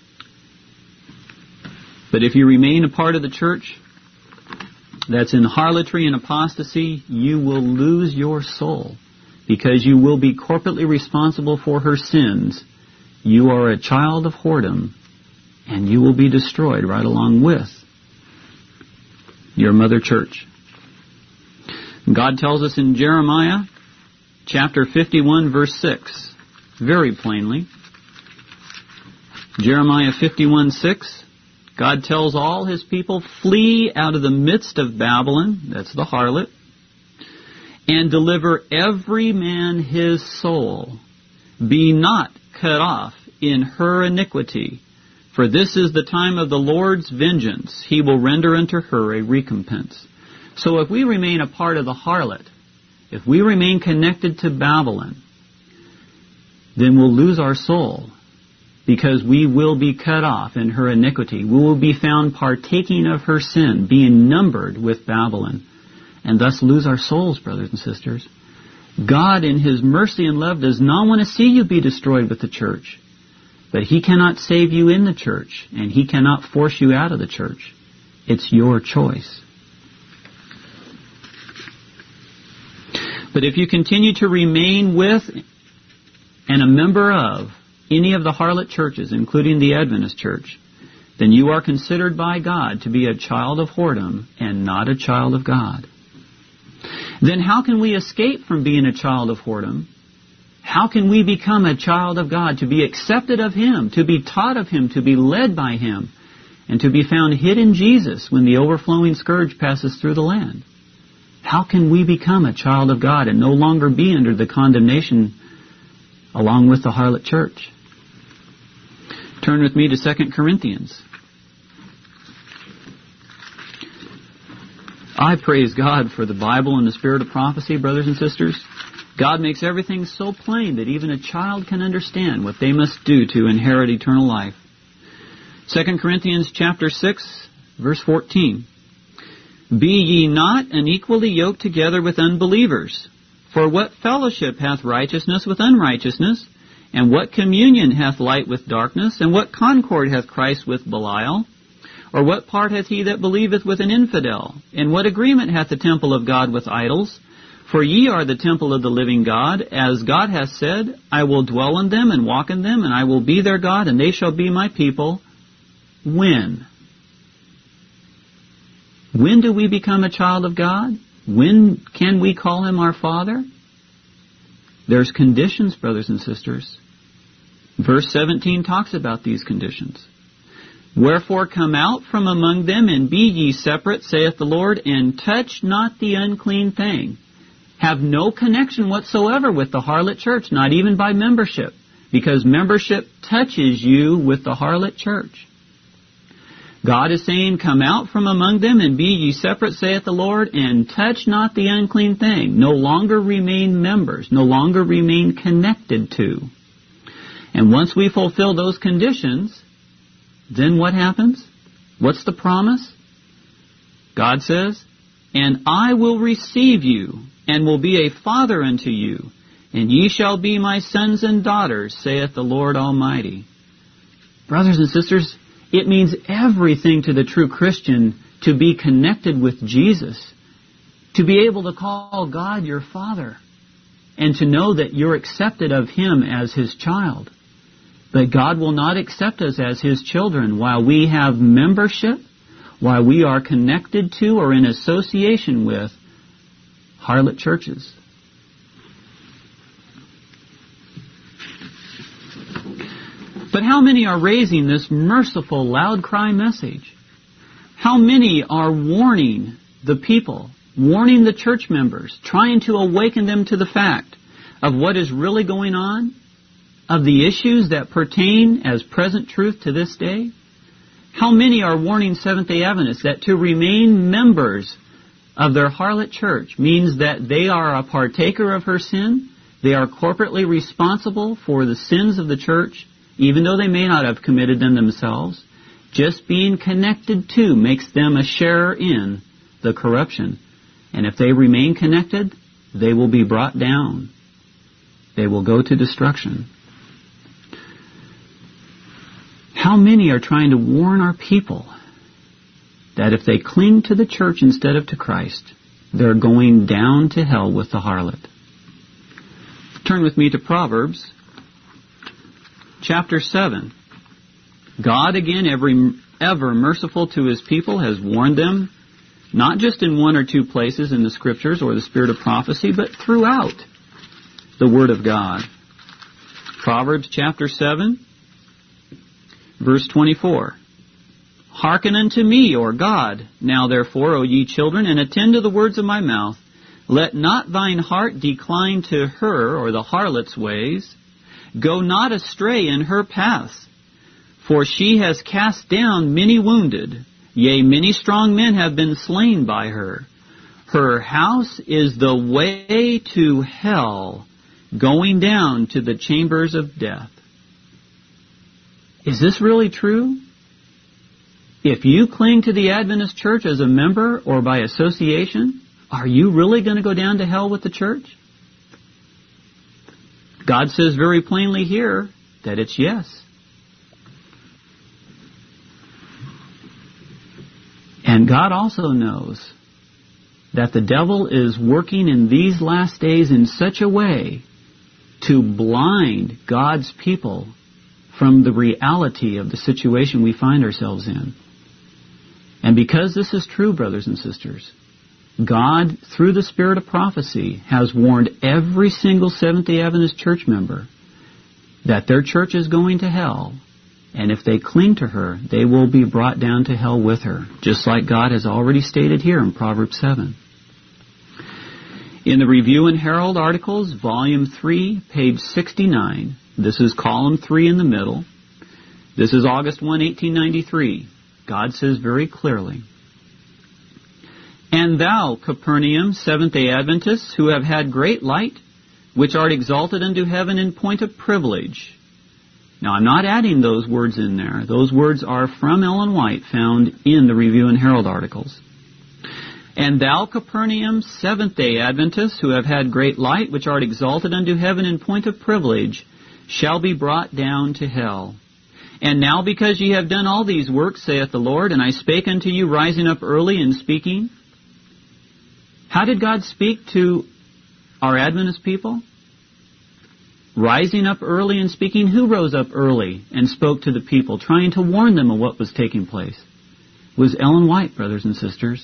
But if you remain a part of the church that's in harlotry and apostasy, you will lose your soul, because you will be corporately responsible for her sins. You are a child of whoredom, and you will be destroyed right along with your mother church. God tells us in Jeremiah chapter fifty-one, verse six, very plainly. Jeremiah fifty-one, six. God tells all His people, flee out of the midst of Babylon, that's the harlot, and deliver every man his soul. Be not cut off in her iniquity, for this is the time of the Lord's vengeance. He will render unto her a recompense. So if we remain a part of the harlot, if we remain connected to Babylon, then we'll lose our soul, because we will be cut off in her iniquity. We will be found partaking of her sin, being numbered with Babylon, and thus lose our souls, brothers and sisters. God, in His mercy and love, does not want to see you be destroyed with the church. But He cannot save you in the church, and He cannot force you out of the church. It's your choice. But if you continue to remain with and a member of any of the harlot churches, including the Adventist church, then you are considered by God to be a child of whoredom and not a child of God. Then how can we escape from being a child of whoredom? How can we become a child of God, to be accepted of Him, to be taught of Him, to be led by Him, and to be found hid in Jesus when the overflowing scourge passes through the land? How can we become a child of God and no longer be under the condemnation along with the harlot church? Turn with me to Second Corinthians. I praise God for the Bible and the spirit of prophecy, brothers and sisters. God makes everything so plain that even a child can understand what they must do to inherit eternal life. Second Corinthians chapter six, verse fourteen. Be ye not unequally yoked together with unbelievers. For what fellowship hath righteousness with unrighteousness? And what communion hath light with darkness? And what concord hath Christ with Belial? Or what part hath he that believeth with an infidel? And what agreement hath the temple of God with idols? For ye are the temple of the living God, as God hath said, I will dwell in them and walk in them, and I will be their God, and they shall be my people. When? When do we become a child of God? When can we call Him our Father? There's conditions, brothers and sisters. Verse seventeen talks about these conditions. Wherefore come out from among them, and be ye separate, saith the Lord, and touch not the unclean thing. Have no connection whatsoever with the harlot church, not even by membership, because membership touches you with the harlot church. God is saying, come out from among them, and be ye separate, saith the Lord, and touch not the unclean thing. No longer remain members, no longer remain connected to. And once we fulfill those conditions, then what happens? What's the promise? God says, and I will receive you, and will be a father unto you, and ye shall be my sons and daughters, saith the Lord Almighty. Brothers and sisters, it means everything to the true Christian to be connected with Jesus, to be able to call God your Father, and to know that you're accepted of Him as His child. But God will not accept us as His children while we have membership, while we are connected to or in association with harlot churches. But how many are raising this merciful loud cry message? How many are warning the people, warning the church members, trying to awaken them to the fact of what is really going on, of the issues that pertain as present truth to this day? How many are warning Seventh-day Adventists that to remain members of their harlot church means that they are a partaker of her sin, they are corporately responsible for the sins of the church, even though they may not have committed them themselves? Just being connected to makes them a sharer in the corruption. And if they remain connected, they will be brought down. They will go to destruction. How many are trying to warn our people that if they cling to the church instead of to Christ, they're going down to hell with the harlot? Turn with me to Proverbs chapter seven. God, again, every, ever merciful to His people, has warned them, not just in one or two places in the Scriptures or the spirit of prophecy, but throughout the Word of God. Proverbs chapter seven, verse twenty-four. Hearken unto me, or God, now therefore, O ye children, and attend to the words of my mouth. Let not thine heart decline to her, or the harlot's ways. Go not astray in her paths, for she has cast down many wounded. Yea, many strong men have been slain by her. Her house is the way to hell, going down to the chambers of death. Is this really true? If you cling to the Adventist church as a member or by association, are you really going to go down to hell with the church? God says very plainly here that it's yes. And God also knows that the devil is working in these last days in such a way to blind God's people from the reality of the situation we find ourselves in. And because this is true, brothers and sisters, God, through the spirit of prophecy, has warned every single Seventh-day Adventist church member that their church is going to hell, and if they cling to her, they will be brought down to hell with her, just like God has already stated here in Proverbs seven. In the Review and Herald articles, volume three, page sixty-nine, this is column three in the middle. This is August first, eighteen ninety-three. God says very clearly, And thou, Capernaum, Seventh-day Adventists, who have had great light, which art exalted unto heaven in point of privilege. Now, I'm not adding those words in there. Those words are from Ellen White, found in the Review and Herald articles. And thou, Capernaum, Seventh-day Adventists, who have had great light, which art exalted unto heaven in point of privilege, shall be brought down to hell. And now, because ye have done all these works, saith the Lord, and I spake unto you rising up early and speaking. How did God speak to our Adventist people? Rising up early and speaking. Who rose up early and spoke to the people, trying to warn them of what was taking place? It was Ellen White, brothers and sisters.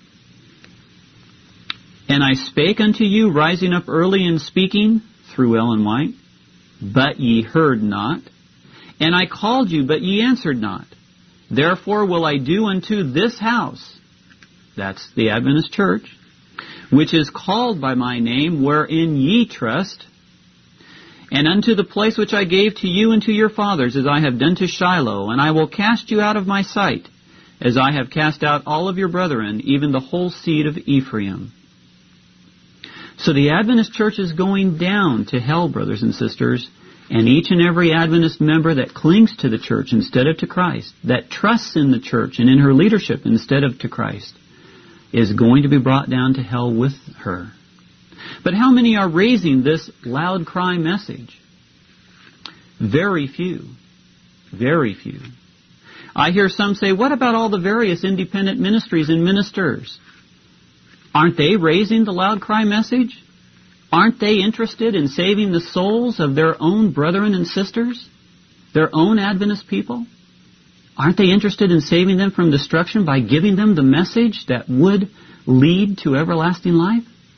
And I spake unto you rising up early and speaking, through Ellen White, but ye heard not. And I called you, but ye answered not. Therefore will I do unto this house, that's the Adventist church, which is called by my name, wherein ye trust, and unto the place which I gave to you and to your fathers, as I have done to Shiloh, and I will cast you out of my sight, as I have cast out all of your brethren, even the whole seed of Ephraim. So the Adventist church is going down to hell, brothers and sisters, and each and every Adventist member that clings to the church instead of to Christ, that trusts in the church and in her leadership instead of to Christ, is going to be brought down to hell with her. But how many are raising this loud cry message? Very few. Very few. I hear some say, what about all the various independent ministries and ministers? Aren't they raising the loud cry message? Aren't they interested in saving the souls of their own brethren and sisters? Their own Adventist people? Aren't they interested in saving them from destruction by giving them the message that would lead to everlasting life?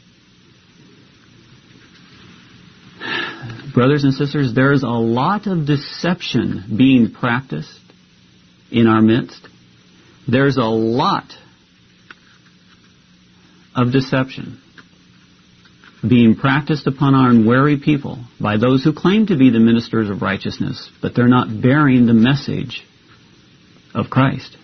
Brothers and sisters, there is a lot of deception being practiced in our midst. There's a lot of deception being practiced upon our unwary people by those who claim to be the ministers of righteousness, but they're not bearing the message of Christ.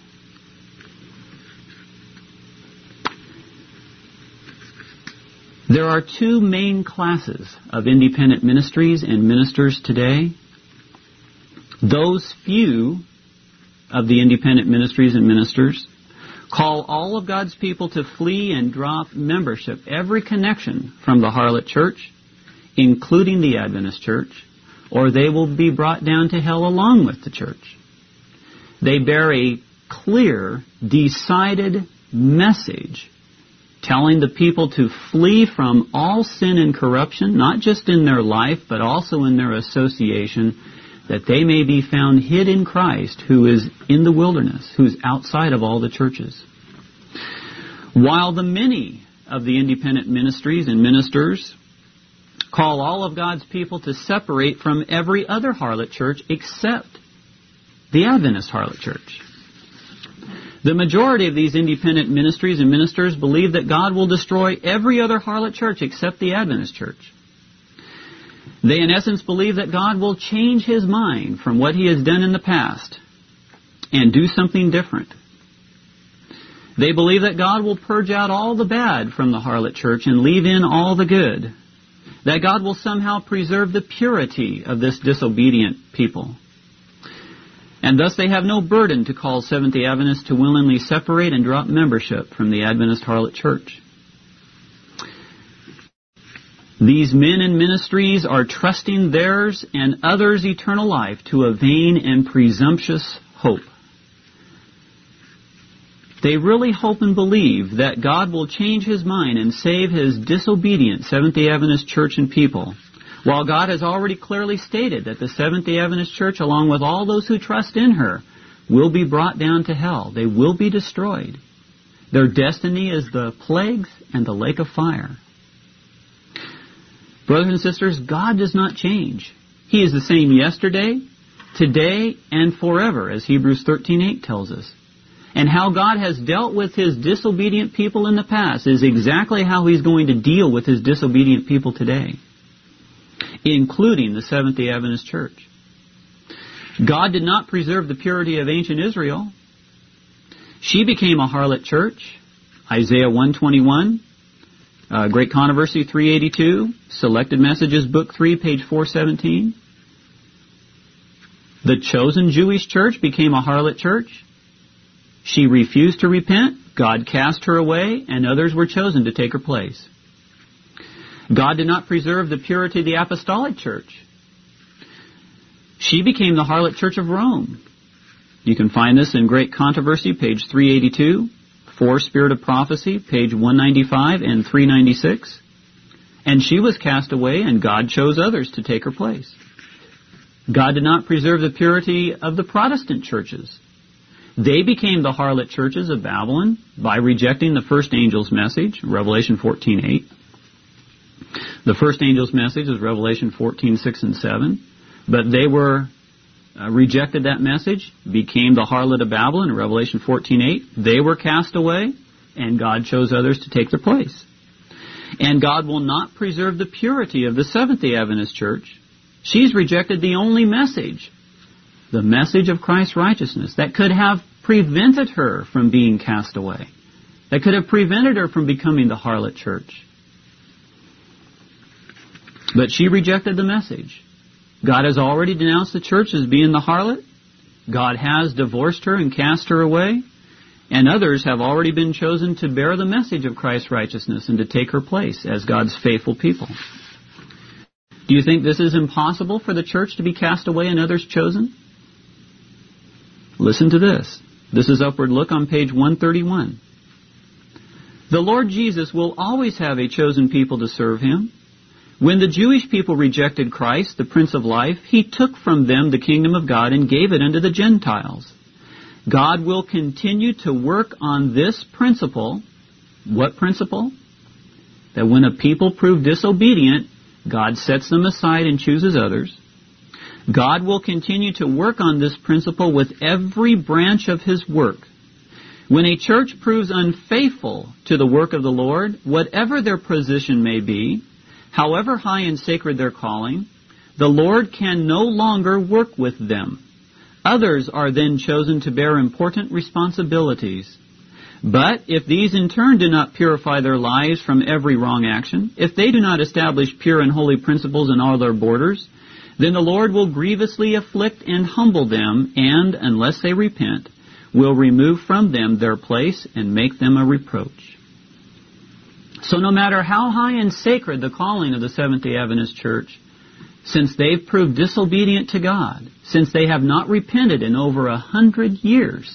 There are two main classes of independent ministries and ministers today. Those few of the independent ministries and ministers call all of God's people to flee and drop membership, every connection from the harlot church, including the Adventist church, or they will be brought down to hell along with the church. They bear a clear, decided message telling the people to flee from all sin and corruption, not just in their life, but also in their association, that they may be found hid in Christ, who is in the wilderness, who's outside of all the churches. While the many of the independent ministries and ministers call all of God's people to separate from every other harlot church except the Adventist harlot church. The majority of these independent ministries and ministers believe that God will destroy every other harlot church except the Adventist church. They, in essence, believe that God will change His mind from what He has done in the past and do something different. They believe that God will purge out all the bad from the harlot church and leave in all the good. That God will somehow preserve the purity of this disobedient people. And thus they have no burden to call Seventh-day Adventists to willingly separate and drop membership from the Adventist harlot church. These men and ministries are trusting theirs and others' eternal life to a vain and presumptuous hope. They really hope and believe that God will change His mind and save His disobedient Seventh-day Adventist church and people, while God has already clearly stated that the Seventh-day Adventist church, along with all those who trust in her, will be brought down to hell. They will be destroyed. Their destiny is the plagues and the lake of fire. Brothers and sisters, God does not change. He is the same yesterday, today, and forever, as Hebrews thirteen eight tells us. And how God has dealt with His disobedient people in the past is exactly how He's going to deal with His disobedient people today, including the Seventh-day Adventist church. God did not preserve the purity of ancient Israel. She became a harlot church. Isaiah one twenty-one, uh, Great Controversy three eighty-two, Selected Messages, Book three, page four seventeen. The chosen Jewish church became a harlot church. She refused to repent. God cast her away, and others were chosen to take her place. God did not preserve the purity of the apostolic church. She became the harlot church of Rome. You can find this in Great Controversy, page three eighty-two, For Spirit of Prophecy, page one ninety-five and three ninety-six. And she was cast away, and God chose others to take her place. God did not preserve the purity of the Protestant churches. They became the harlot churches of Babylon by rejecting the first angel's message, Revelation fourteen eight. The first angel's message is Revelation fourteen six and seven. But they were uh, rejected that message, became the harlot of Babylon in Revelation fourteen eight. They were cast away, and God chose others to take their place. And God will not preserve the purity of the Seventh-day Adventist Church. She's rejected the only message, the message of Christ's righteousness, that could have prevented her from being cast away, that could have prevented her from becoming the harlot church. But she rejected the message. God has already denounced the church as being the harlot. God has divorced her and cast her away. And others have already been chosen to bear the message of Christ's righteousness and to take her place as God's faithful people. Do you think this is impossible for the church to be cast away and others chosen? Listen to this. This is Upward Look on page one thirty-one. The Lord Jesus will always have a chosen people to serve Him. When the Jewish people rejected Christ, the Prince of Life, He took from them the kingdom of God and gave it unto the Gentiles. God will continue to work on this principle. What principle? That when a people prove disobedient, God sets them aside and chooses others. God will continue to work on this principle with every branch of His work. When a church proves unfaithful to the work of the Lord, whatever their position may be, however high and sacred their calling, the Lord can no longer work with them. Others are then chosen to bear important responsibilities. But if these in turn do not purify their lives from every wrong action, if they do not establish pure and holy principles in all their borders, then the Lord will grievously afflict and humble them, and, unless they repent, will remove from them their place and make them a reproach. So no matter how high and sacred the calling of the Seventh-day Adventist Church, since they've proved disobedient to God, since they have not repented in over a hundred years,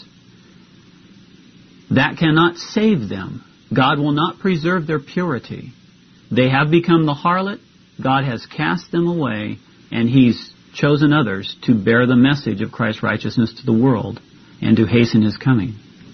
that cannot save them. God will not preserve their purity. They have become the harlot. God has cast them away, and He's chosen others to bear the message of Christ's righteousness to the world and to hasten His coming.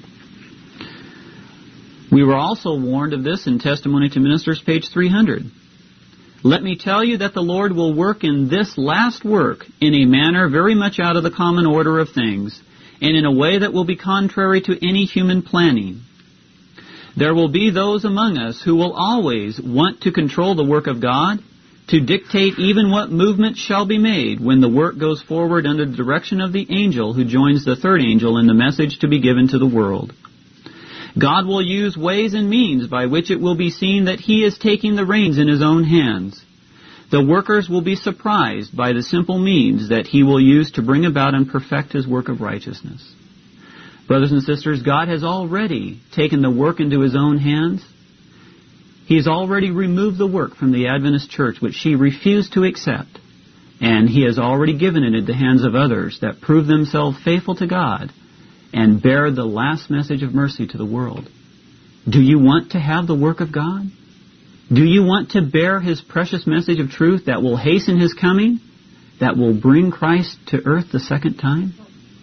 We were also warned of this in Testimony to Ministers, page three hundred. Let me tell you that the Lord will work in this last work in a manner very much out of the common order of things, and in a way that will be contrary to any human planning. There will be those among us who will always want to control the work of God, to dictate even what movement shall be made when the work goes forward under the direction of the angel who joins the third angel in the message to be given to the world. God will use ways and means by which it will be seen that He is taking the reins in His own hands. The workers will be surprised by the simple means that He will use to bring about and perfect His work of righteousness. Brothers and sisters, God has already taken the work into His own hands. He has already removed the work from the Adventist Church, which she refused to accept. And He has already given it into the hands of others that prove themselves faithful to God and bear the last message of mercy to the world. Do you want to have the work of God? Do you want to bear His precious message of truth that will hasten His coming, that will bring Christ to earth the second time?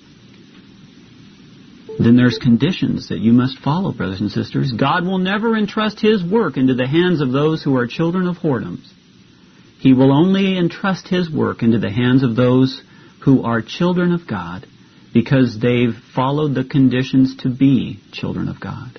Then there's conditions that you must follow, brothers and sisters. God will never entrust His work into the hands of those who are children of whoredoms. He will only entrust His work into the hands of those who are children of God, because they've followed the conditions to be children of God.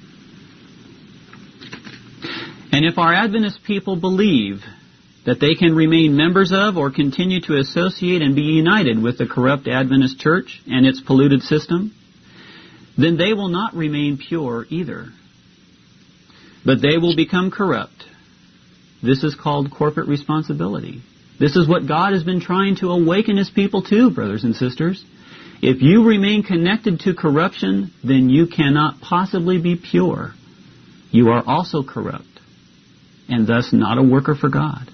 And if our Adventist people believe that they can remain members of or continue to associate and be united with the corrupt Adventist Church and its polluted system, then they will not remain pure either. But they will become corrupt. This is called corporate responsibility. This is what God has been trying to awaken His people to, brothers and sisters. If you remain connected to corruption, then you cannot possibly be pure. You are also corrupt, and thus not a worker for God.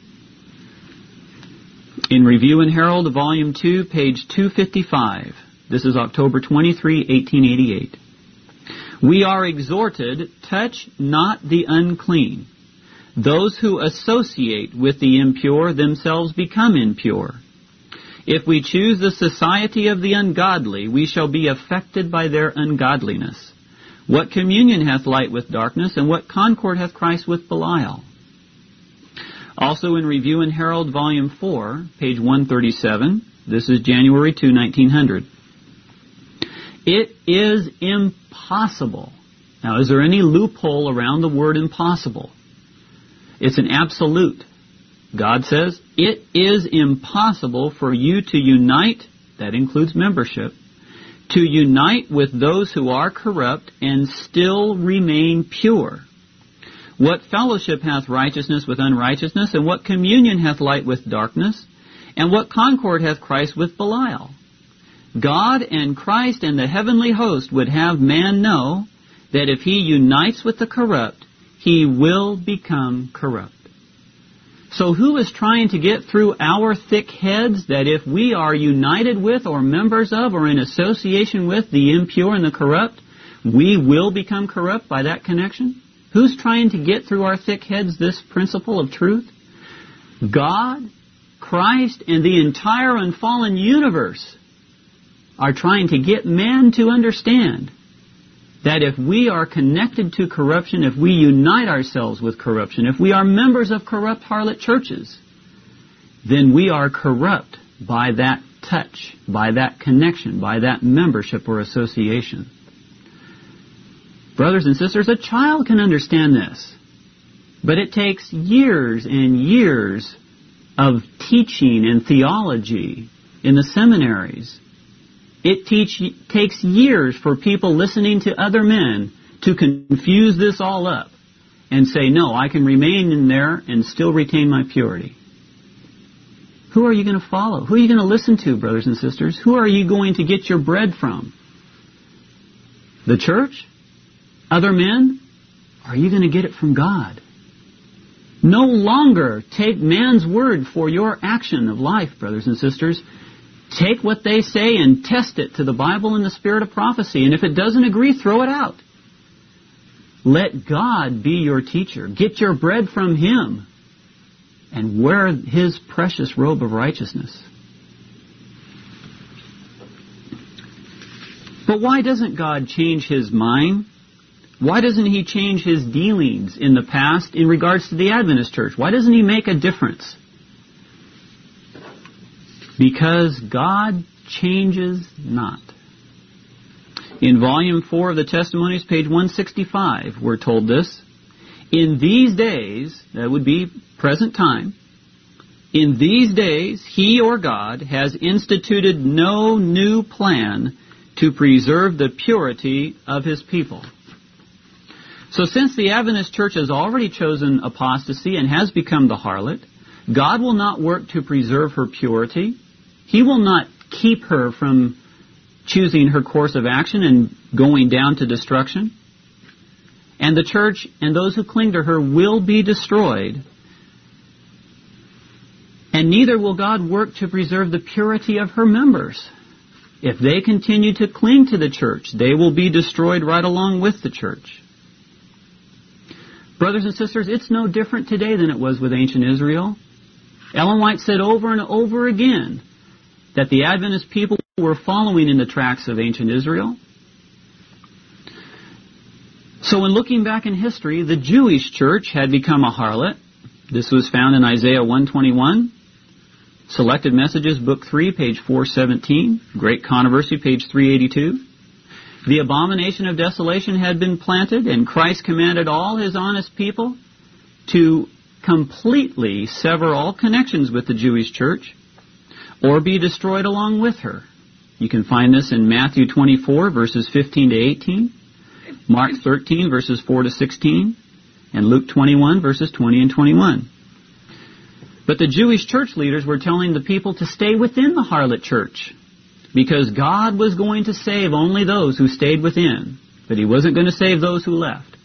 In Review and Herald, Volume two, page two fifty-five, this is October twenty-third, eighteen eighty-eight. We are exhorted, touch not the unclean. Those who associate with the impure themselves become impure. If we choose the society of the ungodly, we shall be affected by their ungodliness. What communion hath light with darkness, and what concord hath Christ with Belial? Also in Review and Herald, Volume four, page one thirty-seven, This is January second, nineteen hundred. It is impossible. Now, is there any loophole around the word impossible? It's an absolute. God says, it is impossible for you to unite, that includes membership, to unite with those who are corrupt and still remain pure. What fellowship hath righteousness with unrighteousness, and what communion hath light with darkness, and what concord hath Christ with Belial? God and Christ and the heavenly host would have man know that if he unites with the corrupt, he will become corrupt. So who is trying to get through our thick heads that if we are united with or members of or in association with the impure and the corrupt, we will become corrupt by that connection? Who's trying to get through our thick heads this principle of truth? God, Christ, and the entire unfallen universe are trying to get man to understand that if we are connected to corruption, if we unite ourselves with corruption, if we are members of corrupt harlot churches, then we are corrupt by that touch, by that connection, by that membership or association. Brothers and sisters, a child can understand this, but it takes years and years of teaching and theology in the seminaries. It teach, takes years for people listening to other men to confuse this all up and say, no, I can remain in there and still retain my purity. Who are you going to follow? Who are you going to listen to, brothers and sisters? Who are you going to get your bread from? The church? Other men? Or are you going to get it from God? No longer take man's word for your action of life, brothers and sisters. Take what they say and test it to the Bible and the spirit of prophecy. And if it doesn't agree, throw it out. Let God be your teacher. Get your bread from Him. And wear His precious robe of righteousness. But why doesn't God change His mind? Why doesn't He change His dealings in the past in regards to the Adventist church? Why doesn't He make a difference? Because God changes not. In volume four of the Testimonies, page one sixty-five, we're told this. In these days, that would be present time, in these days, He or God has instituted no new plan to preserve the purity of His people. So since the Adventist church has already chosen apostasy and has become the harlot, God will not work to preserve her purity. He will not keep her from choosing her course of action and going down to destruction. And the church and those who cling to her will be destroyed. And neither will God work to preserve the purity of her members. If they continue to cling to the church, they will be destroyed right along with the church. Brothers and sisters, it's no different today than it was with ancient Israel. Ellen White said over and over again that the Adventist people were following in the tracks of ancient Israel. So in looking back in history, the Jewish church had become a harlot. This was found in Isaiah one twenty-one. Selected Messages, Book three, page four seventeen. Great Controversy, page three eighty-two. The abomination of desolation had been planted, and Christ commanded all His honest people to completely sever all connections with the Jewish church or be destroyed along with her. You can find this in Matthew twenty-four, verses fifteen to eighteen, Mark thirteen, verses four to sixteen, and Luke twenty-one, verses twenty and twenty-one. But the Jewish church leaders were telling the people to stay within the harlot church because God was going to save only those who stayed within, but He wasn't going to save those who left.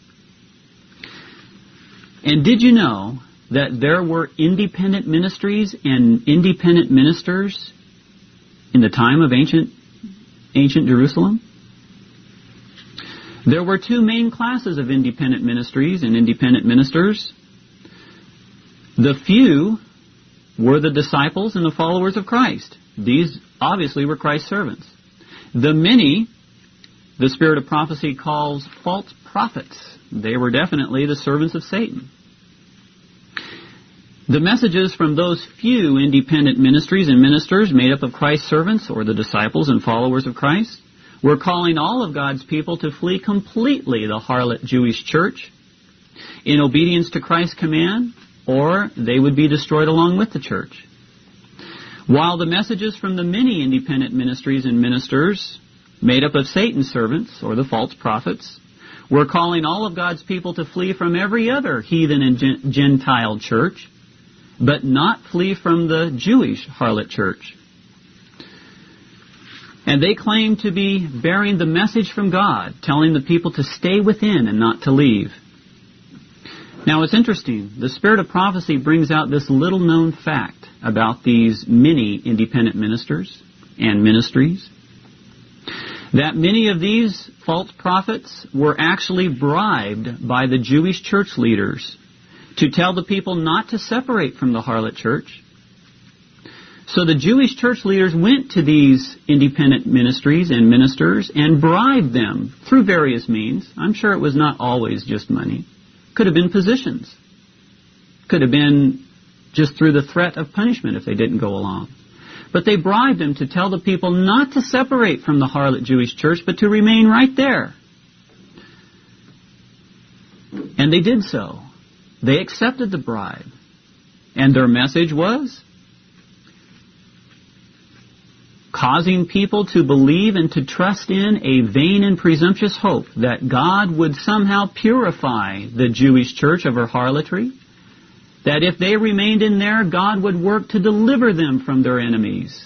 And did you know that there were independent ministries and independent ministers in the time of ancient, ancient Jerusalem? There were two main classes of independent ministries and independent ministers. The few were the disciples and the followers of Christ. These obviously were Christ's servants. The many, the spirit of prophecy calls false prophets. They were definitely the servants of Satan. The messages from those few independent ministries and ministers made up of Christ's servants, or the disciples and followers of Christ, were calling all of God's people to flee completely the harlot Jewish church in obedience to Christ's command, or they would be destroyed along with the church. While the messages from the many independent ministries and ministers made up of Satan's servants, or the false prophets, were calling all of God's people to flee from every other heathen and Gentile church, but not flee from the Jewish harlot church. And they claimed to be bearing the message from God, telling the people to stay within and not to leave. Now it's interesting. The spirit of prophecy brings out this little-known fact about these many independent ministers and ministries, that many of these false prophets were actually bribed by the Jewish church leaders to tell the people not to separate from the harlot church. So the Jewish church leaders went to these independent ministries and ministers and bribed them through various means. I'm sure it was not always just money. Could have been positions. Could have been just through the threat of punishment if they didn't go along. But they bribed them to tell the people not to separate from the harlot Jewish church, but to remain right there. And they did so. They accepted the bribe. And their message was causing people to believe and to trust in a vain and presumptuous hope that God would somehow purify the Jewish church of her harlotry, that if they remained in there, God would work to deliver them from their enemies.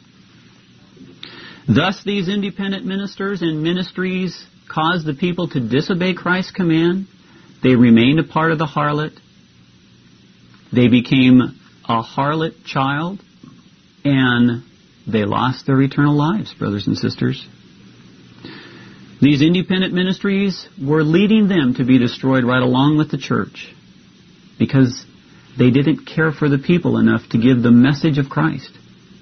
Thus, these independent ministers and ministries caused the people to disobey Christ's command. They remained a part of the harlot. They became a harlot child, and they lost their eternal lives, brothers and sisters. These independent ministries were leading them to be destroyed right along with the church because they didn't care for the people enough to give the message of Christ.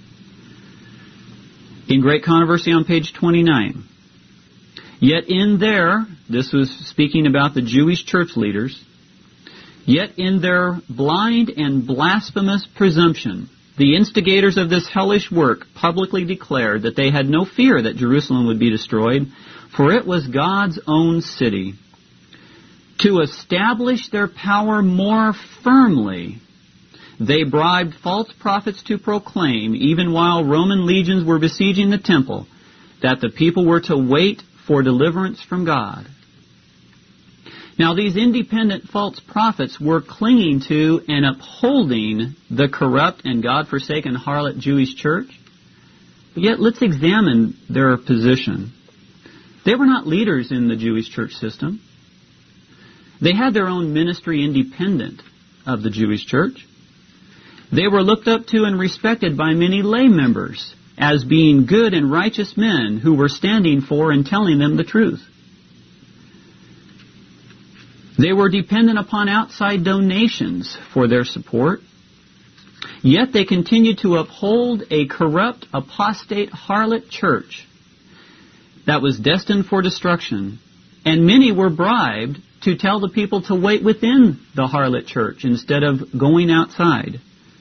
In Great Controversy on page twenty-nine, yet in their, this was speaking about the Jewish church leaders, yet in their blind and blasphemous presumption, the instigators of this hellish work publicly declared that they had no fear that Jerusalem would be destroyed, for it was God's own city. To establish their power more firmly, they bribed false prophets to proclaim, even while Roman legions were besieging the temple, that the people were to wait for deliverance from God. Now, these independent false prophets were clinging to and upholding the corrupt and God-forsaken harlot Jewish church. But yet, let's examine their position. They were not leaders in the Jewish church system. They had their own ministry independent of the Jewish church. They were looked up to and respected by many lay members as being good and righteous men who were standing for and telling them the truth. They were dependent upon outside donations for their support. Yet they continued to uphold a corrupt, apostate harlot church that was destined for destruction. And many were bribed to tell the people to wait within the harlot church instead of going outside.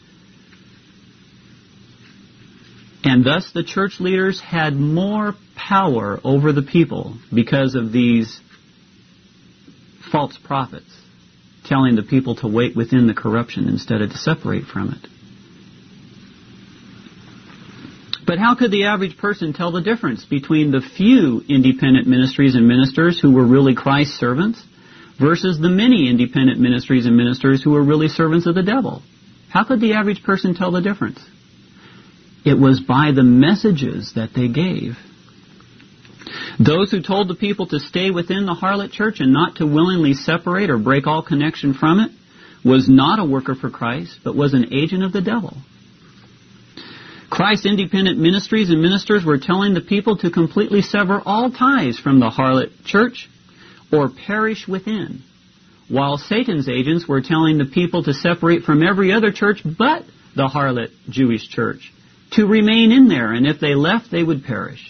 And thus the church leaders had more power over the people because of these false prophets telling the people to wait within the corruption instead of to separate from it. But how could the average person tell the difference between the few independent ministries and ministers who were really Christ's servants versus the many independent ministries and ministers who were really servants of the devil? How could the average person tell the difference? It was by the messages that they gave. Those who told the people to stay within the harlot church and not to willingly separate or break all connection from it was not a worker for Christ, but was an agent of the devil. Christ's independent ministries and ministers were telling the people to completely sever all ties from the harlot church or perish within, while Satan's agents were telling the people to separate from every other church but the harlot Jewish church, to remain in there, and if they left, they would perish.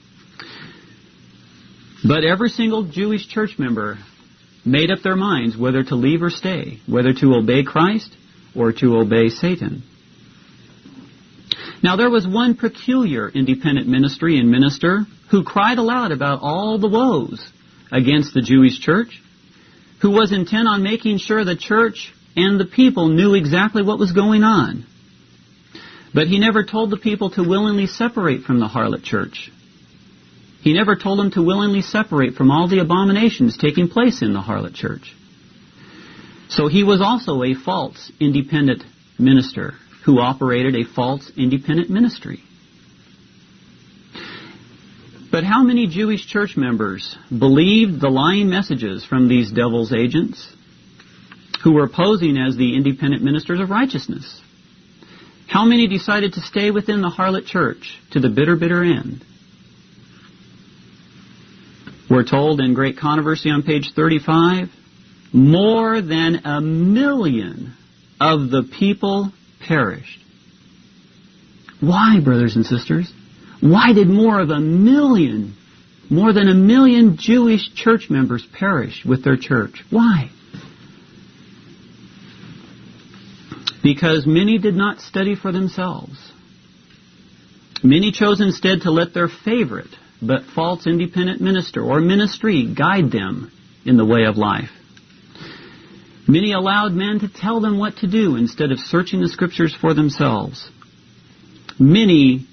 But every single Jewish church member made up their minds whether to leave or stay, whether to obey Christ or to obey Satan. Now there was one peculiar independent ministry and minister who cried aloud about all the woes against the Jewish church, who was intent on making sure the church and the people knew exactly what was going on. But he never told the people to willingly separate from the harlot church. He never told them to willingly separate from all the abominations taking place in the harlot church. So he was also a false independent minister who operated a false independent ministry. But how many Jewish church members believed the lying messages from these devil's agents who were posing as the independent ministers of righteousness? How many decided to stay within the harlot church to the bitter, bitter end? We're told in Great Controversy on page thirty-five, more than a million of the people perished. Why, brothers and sisters? Why did more of a million, more than a million Jewish church members perish with their church? Why? Because many did not study for themselves. Many chose instead to let their favorite but false independent minister or ministry guide them in the way of life. Many allowed men to tell them what to do instead of searching the Scriptures for themselves. Many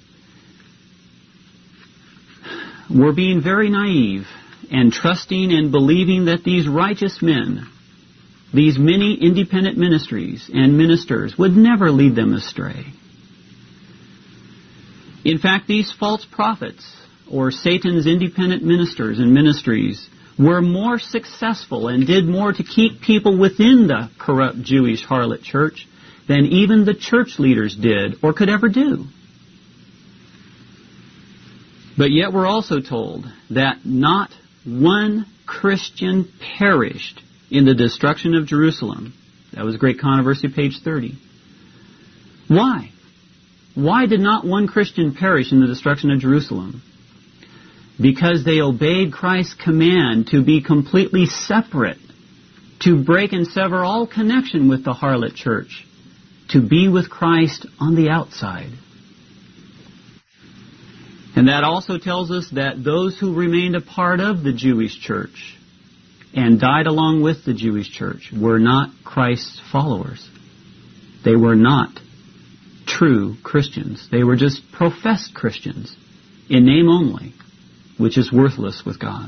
were being very naive and trusting and believing that these righteous men, these many independent ministries and ministers, would never lead them astray. In fact, these false prophets, or Satan's independent ministers and ministries, were more successful and did more to keep people within the corrupt Jewish harlot church than even the church leaders did or could ever do. But yet we're also told that not one Christian perished in the destruction of Jerusalem. That was Great Controversy, page thirty. Why? Why did not one Christian perish in the destruction of Jerusalem? Because they obeyed Christ's command to be completely separate, to break and sever all connection with the harlot church, to be with Christ on the outside. And that also tells us that those who remained a part of the Jewish church and died along with the Jewish church were not Christ's followers. They were not true Christians. They were just professed Christians, in name only, which is worthless with God.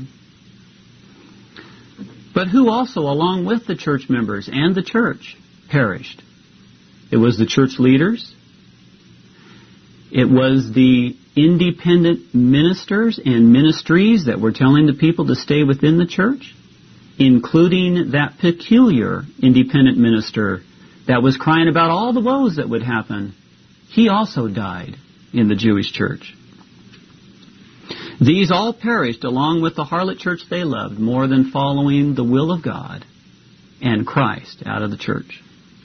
But who also, along with the church members and the church, perished? It was the church leaders. It was the independent ministers and ministries that were telling the people to stay within the church, including that peculiar independent minister that was crying about all the woes that would happen. He also died in the Jewish church. These all perished along with the harlot church they loved more than following the will of God and Christ out of the church.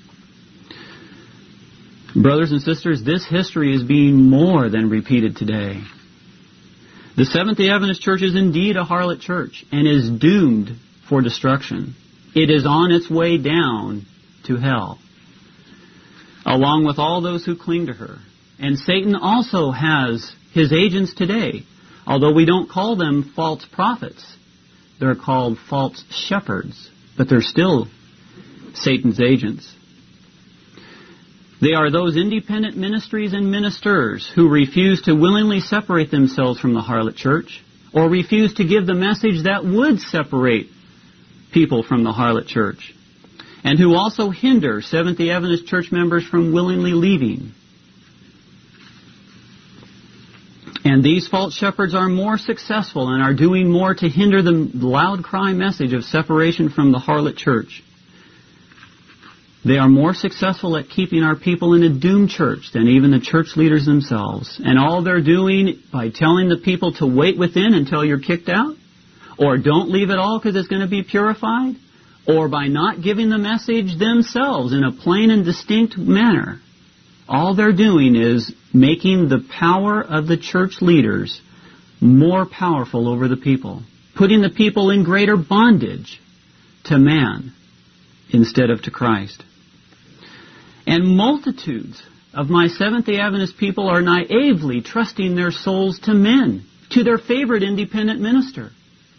Brothers and sisters, this history is being more than repeated today. The Seventh-day Adventist Church is indeed a harlot church and is doomed for destruction. It is on its way down to hell, along with all those who cling to her. And Satan also has his agents today. Although we don't call them false prophets, they're called false shepherds, but they're still Satan's agents. They are those independent ministries and ministers who refuse to willingly separate themselves from the harlot church, or refuse to give the message that would separate people from the harlot church, and who also hinder Seventh-day Adventist church members from willingly leaving. And these false shepherds are more successful and are doing more to hinder the loud cry message of separation from the harlot church. They are more successful at keeping our people in a doomed church than even the church leaders themselves. And all they're doing by telling the people to wait within until you're kicked out, or don't leave at all because it's going to be purified, or by not giving the message themselves in a plain and distinct manner. All they're doing is making the power of the church leaders more powerful over the people, putting the people in greater bondage to man instead of to Christ. And multitudes of my Seventh-day Adventist people are naively trusting their souls to men, to their favorite independent minister,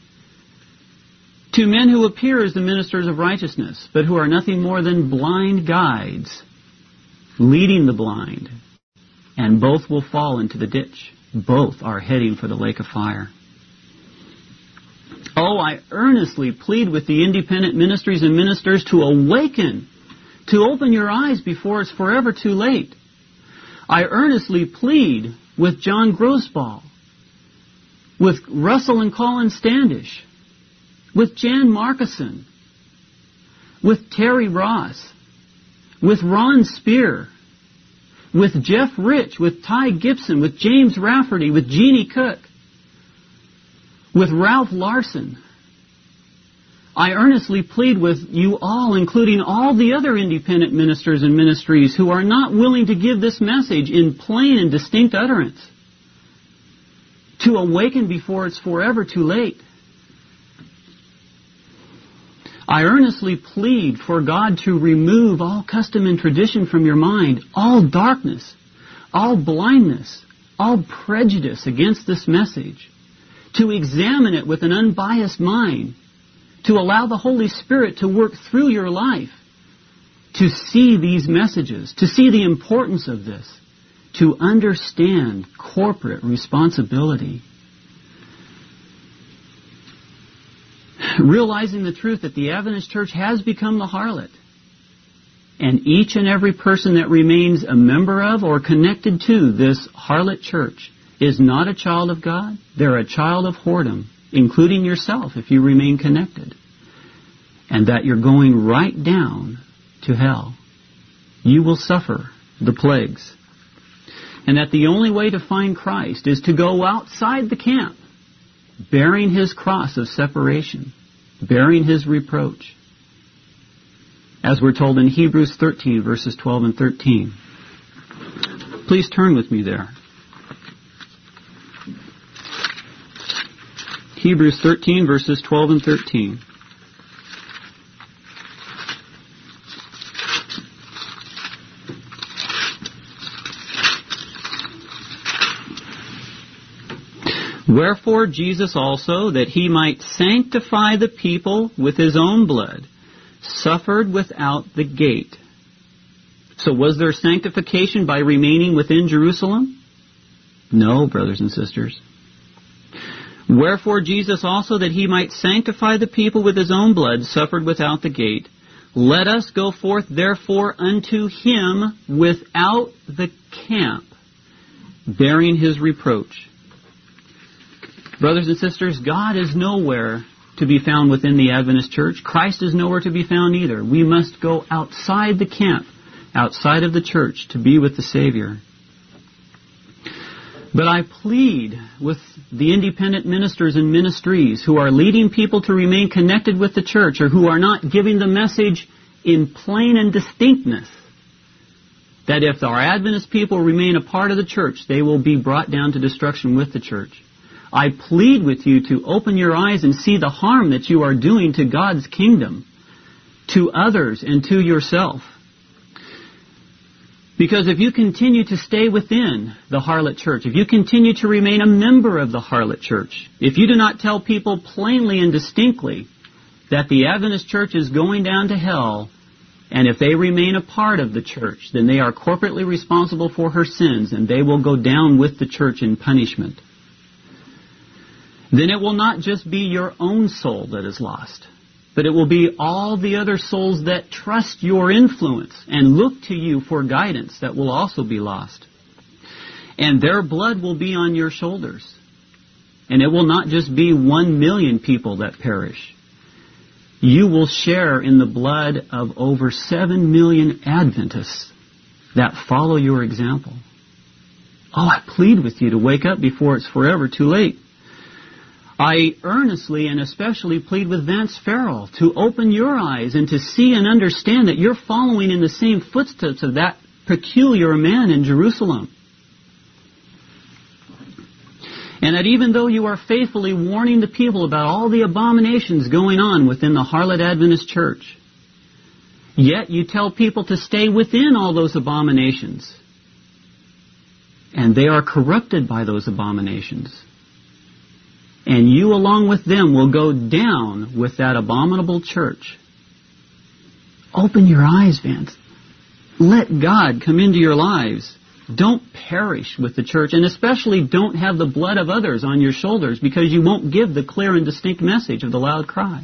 to men who appear as the ministers of righteousness, but who are nothing more than blind guides, leading the blind, and both will fall into the ditch. Both are heading for the lake of fire. Oh, I earnestly plead with the independent ministries and ministers to awaken, to open your eyes before it's forever too late. I earnestly plead with John Grosball, with Russell and Colin Standish, with Jan Markison, with Terry Ross, with Ron Spear, with Jeff Rich, with Ty Gibson, with James Rafferty, with Jeannie Cook, with Ralph Larson. I earnestly plead with you all, including all the other independent ministers and ministries who are not willing to give this message in plain and distinct utterance, to awaken before it's forever too late. I earnestly plead for God to remove all custom and tradition from your mind, all darkness, all blindness, all prejudice against this message, to examine it with an unbiased mind, to allow the Holy Spirit to work through your life, to see these messages, to see the importance of this, to understand corporate responsibility. Realizing the truth that the Adventist Church has become the harlot, and each and every person that remains a member of or connected to this harlot church is not a child of God. They're a child of whoredom, including yourself if you remain connected, and that you're going right down to hell. You will suffer the plagues, and that the only way to find Christ is to go outside the camp, bearing His cross of separation, bearing His reproach, as we're told in Hebrews thirteen, verses twelve and thirteen. Please turn with me there. Hebrews thirteen, verses twelve and thirteen. Wherefore Jesus also, that He might sanctify the people with His own blood, suffered without the gate. So was there sanctification by remaining within Jerusalem? No, brothers and sisters. Wherefore Jesus also, that He might sanctify the people with His own blood, suffered without the gate. Let us go forth therefore unto Him without the camp, bearing His reproach. Brothers and sisters, God is nowhere to be found within the Adventist Church. Christ is nowhere to be found either. We must go outside the camp, outside of the church, to be with the Savior. But I plead with the independent ministers and ministries who are leading people to remain connected with the church, or who are not giving the message in plain and distinctness, that if our Adventist people remain a part of the church, they will be brought down to destruction with the church. I plead with you to open your eyes and see the harm that you are doing to God's kingdom, to others, and to yourself. Because if you continue to stay within the harlot church, if you continue to remain a member of the harlot church, if you do not tell people plainly and distinctly that the Adventist church is going down to hell, and if they remain a part of the church, then they are corporately responsible for her sins, and they will go down with the church in punishment, then it will not just be your own soul that is lost, but it will be all the other souls that trust your influence and look to you for guidance that will also be lost. And their blood will be on your shoulders. And it will not just be one million people that perish. You will share in the blood of over seven million Adventists that follow your example. Oh, I plead with you to wake up before it's forever too late. I earnestly and especially plead with Vance Farrell to open your eyes and to see and understand that you're following in the same footsteps of that peculiar man in Jerusalem. And that even though you are faithfully warning the people about all the abominations going on within the harlot Adventist church, Yet you tell people to stay within all those abominations. And they are corrupted by those abominations. And you along with them will go down with that abominable church. Open your eyes, Vance. Let God come into your lives. Don't perish with the church, and especially don't have the blood of others on your shoulders, because you won't give the clear and distinct message of the loud cry.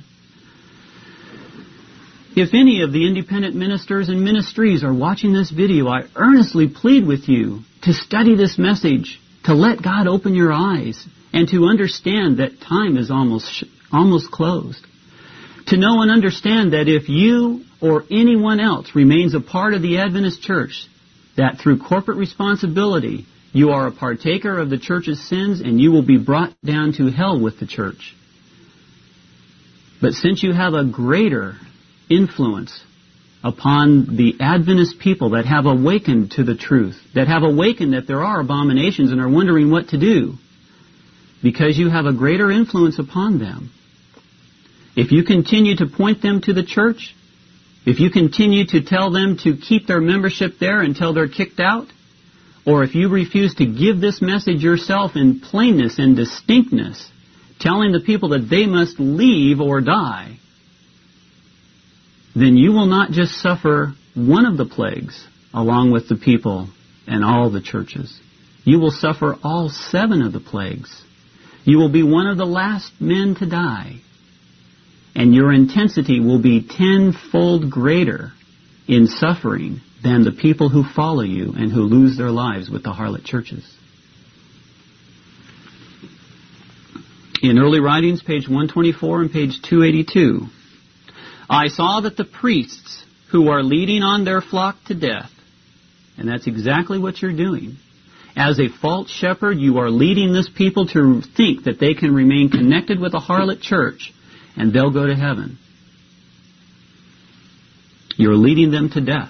If any of the independent ministers and ministries are watching this video, I earnestly plead with you to study this message, to let God open your eyes, and to understand that time is almost almost closed. To know and understand that if you or anyone else remains a part of the Adventist Church, that through corporate responsibility, you are a partaker of the church's sins and you will be brought down to hell with the church. But since you have a greater influence upon the Adventist people that have awakened to the truth, that have awakened that there are abominations and are wondering what to do, because you have a greater influence upon them, if you continue to point them to the church, if you continue to tell them to keep their membership there until they're kicked out, or if you refuse to give this message yourself in plainness and distinctness, telling the people that they must leave or die, then you will not just suffer one of the plagues along with the people and all the churches. You will suffer all seven of the plagues. You will be one of the last men to die. And your intensity will be tenfold greater in suffering than the people who follow you and who lose their lives with the harlot churches. In Early Writings, page one twenty-four and page two eighty-two, I saw that the priests who are leading on their flock to death, and that's exactly what you're doing. As a false shepherd, you are leading this people to think that they can remain connected with a harlot church and they'll go to heaven. You're leading them to death.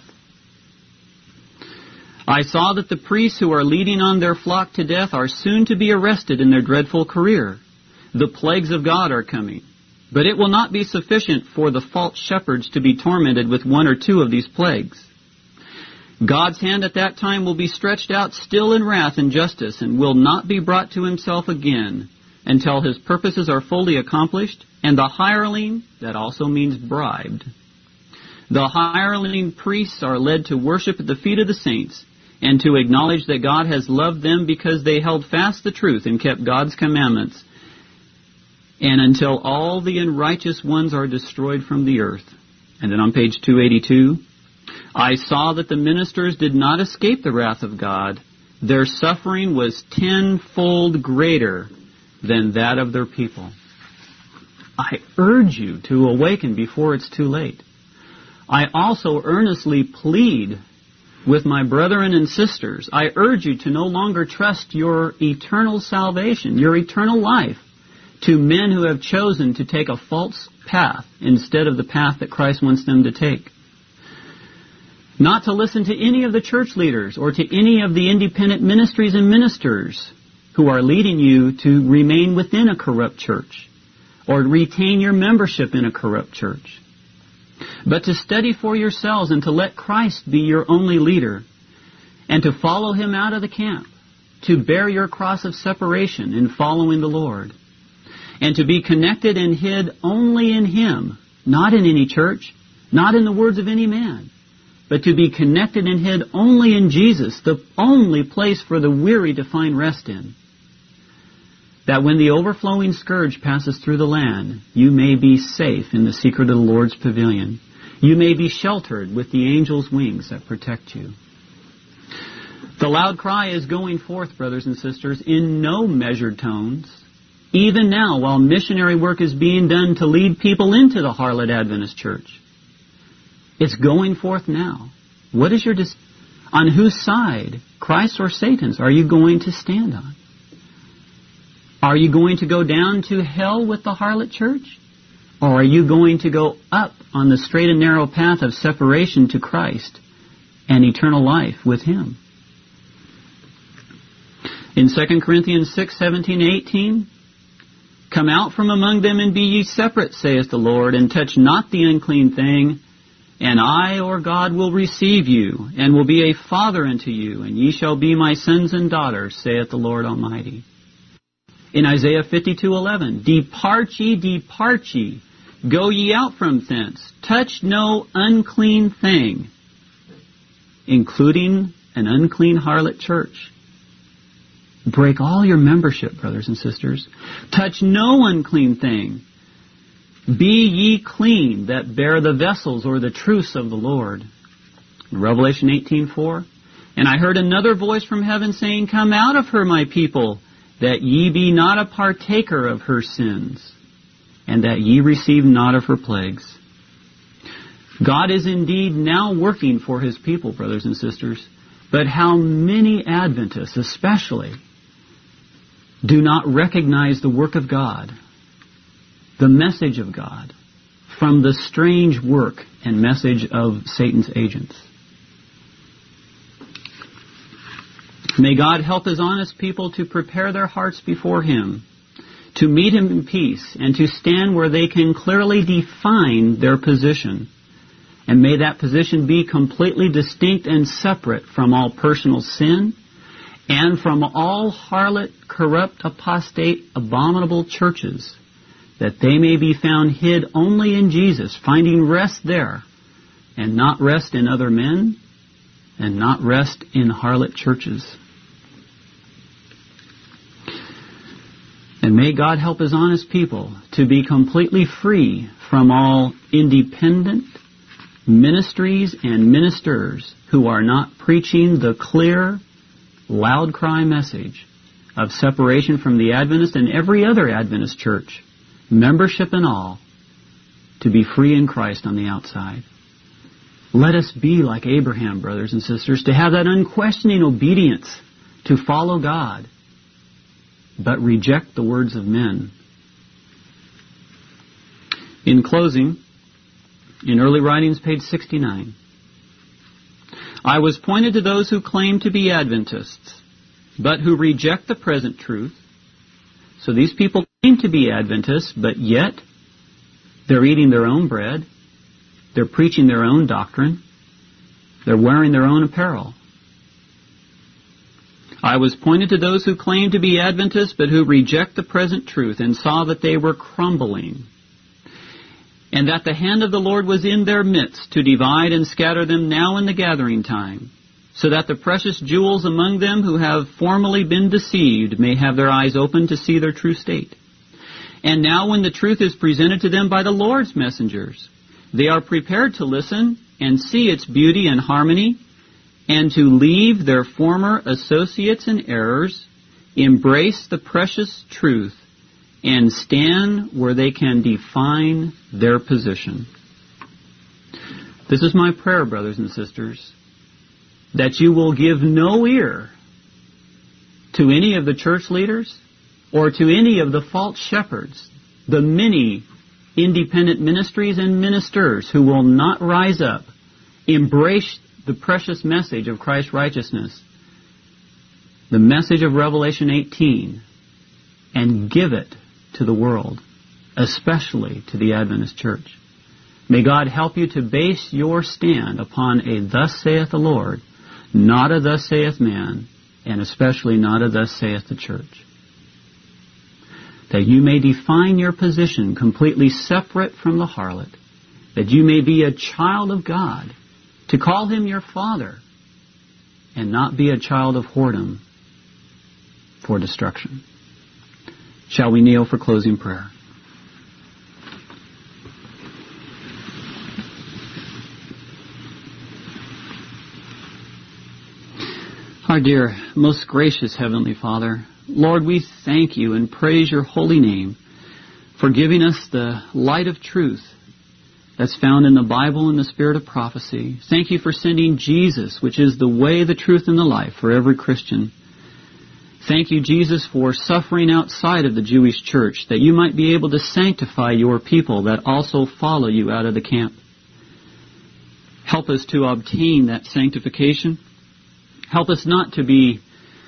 I saw that the priests who are leading on their flock to death are soon to be arrested in their dreadful career. The plagues of God are coming. But it will not be sufficient for the false shepherds to be tormented with one or two of these plagues. God's hand at that time will be stretched out still in wrath and justice, and will not be brought to himself again until his purposes are fully accomplished, and the hireling, that also means bribed, the hireling priests are led to worship at the feet of the saints, and to acknowledge that God has loved them because they held fast the truth and kept God's commandments, and until all the unrighteous ones are destroyed from the earth. And then on page two eighty-two, I saw that the ministers did not escape the wrath of God. Their suffering was tenfold greater than that of their people. I urge you to awaken before it's too late. I also earnestly plead with my brethren and sisters. I urge you to no longer trust your eternal salvation, your eternal life, to men who have chosen to take a false path instead of the path that Christ wants them to take. Not to listen to any of the church leaders or to any of the independent ministries and ministers who are leading you to remain within a corrupt church or retain your membership in a corrupt church. But to study for yourselves and to let Christ be your only leader, and to follow him out of the camp, to bear your cross of separation in following the Lord, and to be connected and hid only in him, not in any church, not in the words of any man, but to be connected and hid only in Jesus, the only place for the weary to find rest in. That when the overflowing scourge passes through the land, you may be safe in the secret of the Lord's pavilion. You may be sheltered with the angel's wings that protect you. The loud cry is going forth, brothers and sisters, in no measured tones. Even now, while missionary work is being done to lead people into the harlot Adventist church. It's going forth now. What is your dis- on whose side, Christ or Satan's, are you going to stand on? Are you going to go down to hell with the harlot church? Or are you going to go up on the straight and narrow path of separation to Christ and eternal life with him? In Second Corinthians six, seventeen, eighteen, come out from among them and be ye separate, saith the Lord, and touch not the unclean thing, And I, or God, will receive you, and will be a father unto you, and ye shall be my sons and daughters, saith the Lord Almighty. In Isaiah fifty-two eleven, Depart ye, depart ye, go ye out from thence, touch no unclean thing, including an unclean harlot church. Break all your membership, brothers and sisters. Touch no unclean thing. Be ye clean that bear the vessels or the truce of the Lord. Revelation eighteen four. And I heard another voice from heaven saying, Come out of her, my people, that ye be not a partaker of her sins, and that ye receive not of her plagues. God is indeed now working for His people, brothers and sisters, but how many Adventists especially do not recognize the work of God, the message of God, from the strange work and message of Satan's agents. May God help His honest people to prepare their hearts before Him, to meet Him in peace, and to stand where they can clearly define their position. And may that position be completely distinct and separate from all personal sin and from all harlot, corrupt, apostate, abominable churches, that they may be found hid only in Jesus, finding rest there, and not rest in other men, and not rest in harlot churches. And may God help His honest people to be completely free from all independent ministries and ministers who are not preaching the clear, loud cry message of separation from the Adventist and every other Adventist church, membership and all, to be free in Christ on the outside. Let us be like Abraham, brothers and sisters, to have that unquestioning obedience to follow God, but reject the words of men. In closing, in Early Writings, page sixty-nine, I was pointed to those who claim to be Adventists, but who reject the present truth. So these people claim to be Adventists, but yet they're eating their own bread, they're preaching their own doctrine, they're wearing their own apparel. I was pointed to those who claim to be Adventists, but who reject the present truth, and saw that they were crumbling, and that the hand of the Lord was in their midst to divide and scatter them now in the gathering time, so that the precious jewels among them who have formerly been deceived may have their eyes opened to see their true state. And now when the truth is presented to them by the Lord's messengers, they are prepared to listen and see its beauty and harmony, and to leave their former associates in errors, embrace the precious truth, and stand where they can define their position. This is my prayer, brothers and sisters, that you will give no ear to any of the church leaders or to any of the false shepherds, the many independent ministries and ministers who will not rise up, embrace the precious message of Christ's righteousness, the message of Revelation eighteen, and give it to the world, especially to the Adventist church. May God help you to base your stand upon a thus saith the Lord, not a thus saith man, and especially not a thus saith the church. That you may define your position completely separate from the harlot, that you may be a child of God, to call Him your Father, and not be a child of whoredom for destruction. Shall we kneel for closing prayer? Our dear, most gracious Heavenly Father, Lord, we thank You and praise Your holy name for giving us the light of truth that's found in the Bible and the spirit of prophecy. Thank You for sending Jesus, which is the way, the truth, and the life for every Christian. Thank You, Jesus, for suffering outside of the Jewish church, that You might be able to sanctify Your people that also follow You out of the camp. Help us to obtain that sanctification. Help us not to be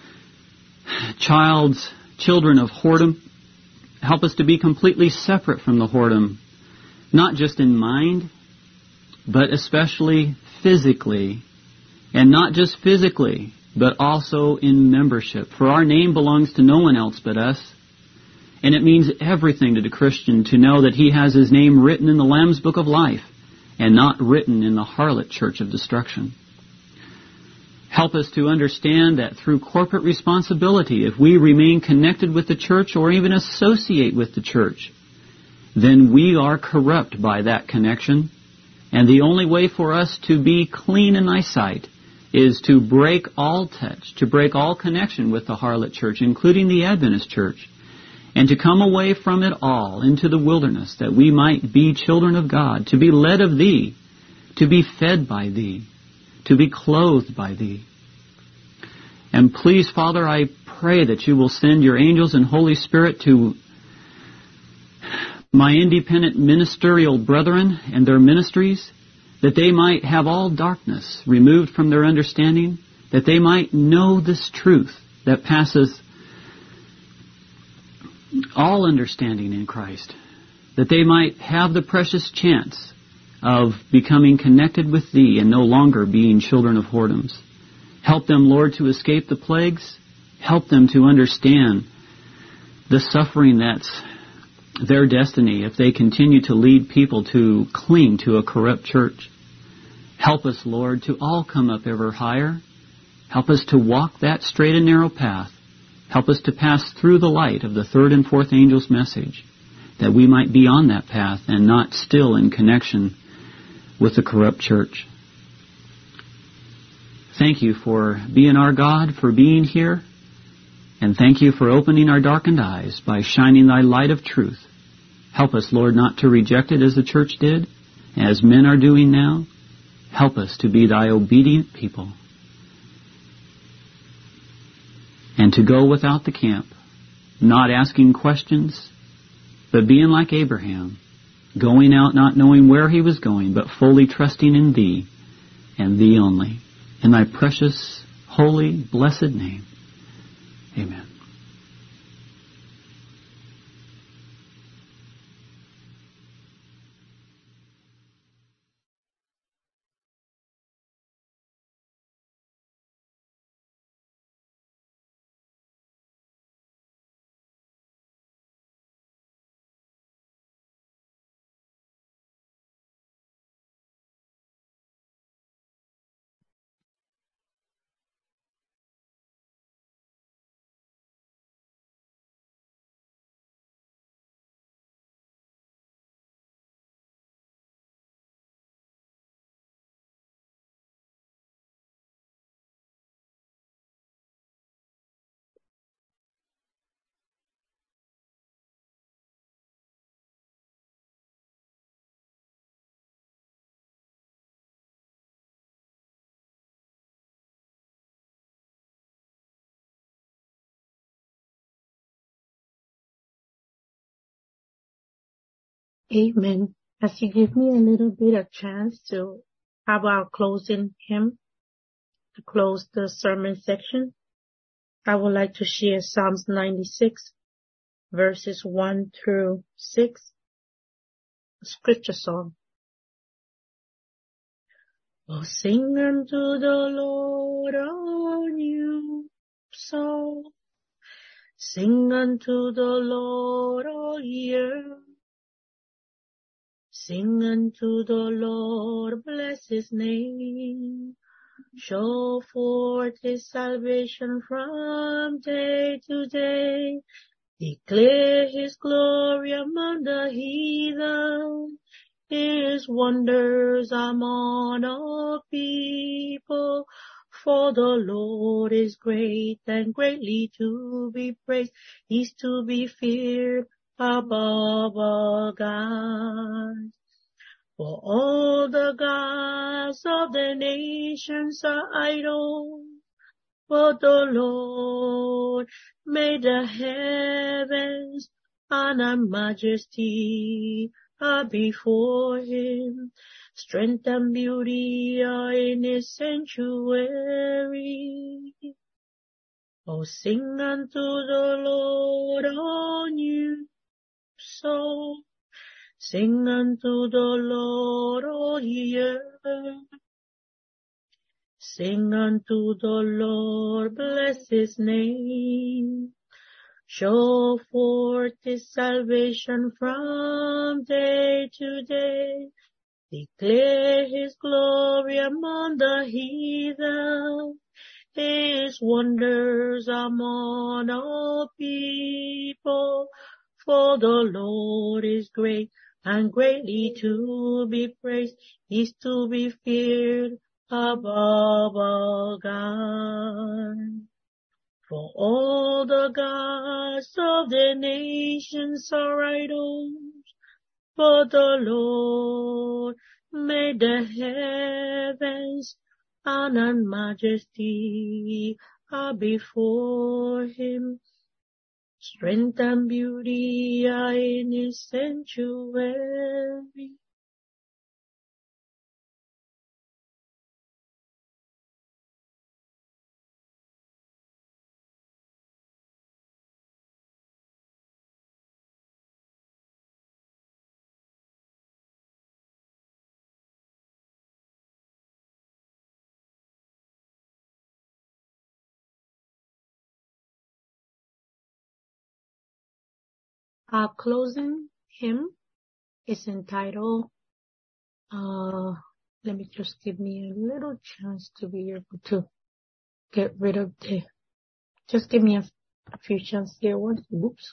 child's children of whoredom. Help us to be completely separate from the whoredom, not just in mind, but especially physically, and not just physically, but also in membership. For our name belongs to no one else but us. And it means everything to the Christian to know that he has his name written in the Lamb's Book of Life and not written in the harlot church of destruction. Help us to understand that through corporate responsibility, if we remain connected with the church or even associate with the church, then we are corrupt by that connection. And the only way for us to be clean in thy sight is to break all touch, to break all connection with the harlot church, including the Adventist church, and to come away from it all into the wilderness, that we might be children of God, to be led of Thee, to be fed by Thee, to be clothed by Thee. And please, Father, I pray that You will send Your angels and Holy Spirit to my independent ministerial brethren and their ministries, that they might have all darkness removed from their understanding, that they might know this truth that passes all understanding in Christ, that they might have the precious chance of becoming connected with Thee and no longer being children of whoredoms. Help them, Lord, to escape the plagues. Help them to understand the suffering that's their destiny if they continue to lead people to cling to a corrupt church. Help us, Lord, to all come up ever higher. Help us to walk that straight and narrow path. Help us to pass through the light of the third and fourth angel's message, that we might be on that path and not still in connection with the corrupt church. Thank You for being our God, for being here, and thank You for opening our darkened eyes by shining Thy light of truth. Help us, Lord, not to reject it as the church did, as men are doing now. Help us to be Thy obedient people, and to go without the camp, not asking questions, but being like Abraham, going out not knowing where he was going, but fully trusting in Thee and Thee only. In Thy precious, holy, blessed name. Amen. Amen. As you give me a little bit of chance to have our closing hymn to close the sermon section, I would like to share Psalms ninety-six, verses one through six, a scripture song. Oh, sing unto the Lord a new song. Sing unto the Lord all year. Sing unto the Lord, bless His name. Show forth His salvation from day to day. Declare His glory among the heathen. His wonders among all people. For the Lord is great and greatly to be praised. He's to be feared above all gods. For all the gods of the nations are idols, but the Lord made the heavens, and a majesty are before Him. Strength and beauty are in His sanctuary. Oh, sing unto the Lord a new song. Sing unto the Lord, all ye earth. Sing unto the Lord, bless his name. Show forth his salvation from day to day. Declare his glory among the heathen, his wonders among all people. For the Lord is great and greatly to be praised. He's to be feared above all gods. For all the gods of the nations are idols, but the Lord made the heavens, honor and majesty are before him. Strength and beauty are in his sanctuary. Our closing hymn is entitled, uh, let me just give me a little chance to be able to get rid of the, just give me a, a few chances here. One, oops.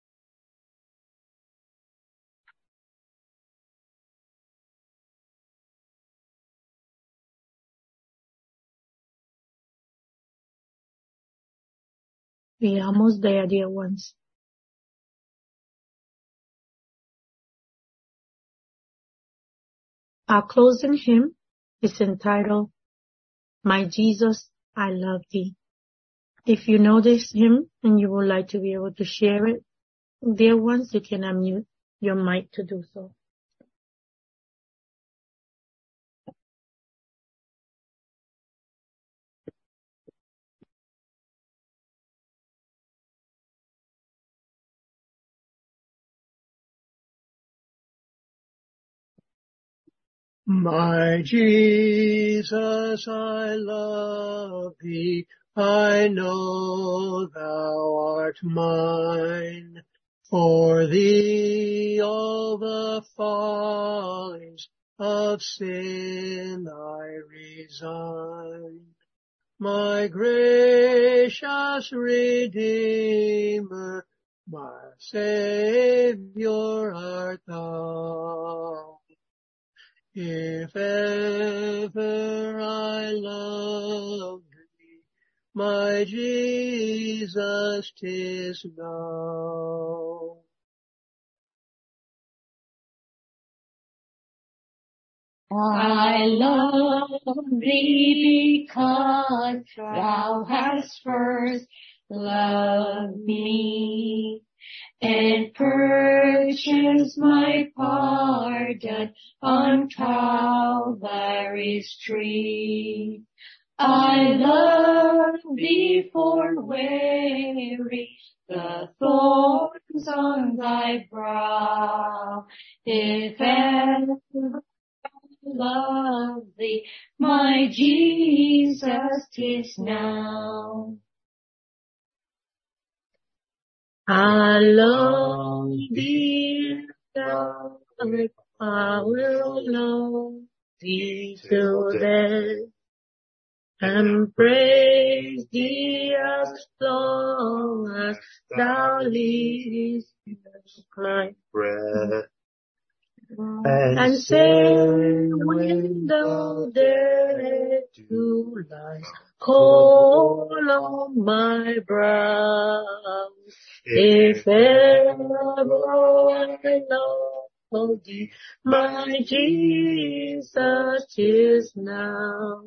We're almost there, dear ones. Our closing hymn is entitled, My Jesus, I Love Thee. If you know this hymn and you would like to be able to share it, dear ones, you can unmute your mic to do so. My Jesus, I love thee, I know thou art mine. For thee all the follies of sin I resign. My gracious Redeemer, my Savior art thou. If ever I loved thee, my Jesus, 'tis now. I love thee because thou hast first loved me and purchased my pardon on Calvary's tree. I love thee for weary the thorns on thy brow. If ever I love thee, my Jesus, 'tis now. I love thee, Lord, I will love thee till death, and praise thee as long as thou livest my breath. And say when thou dead to lie, call on my brow. If ever I love thee, my Jesus, 'tis now.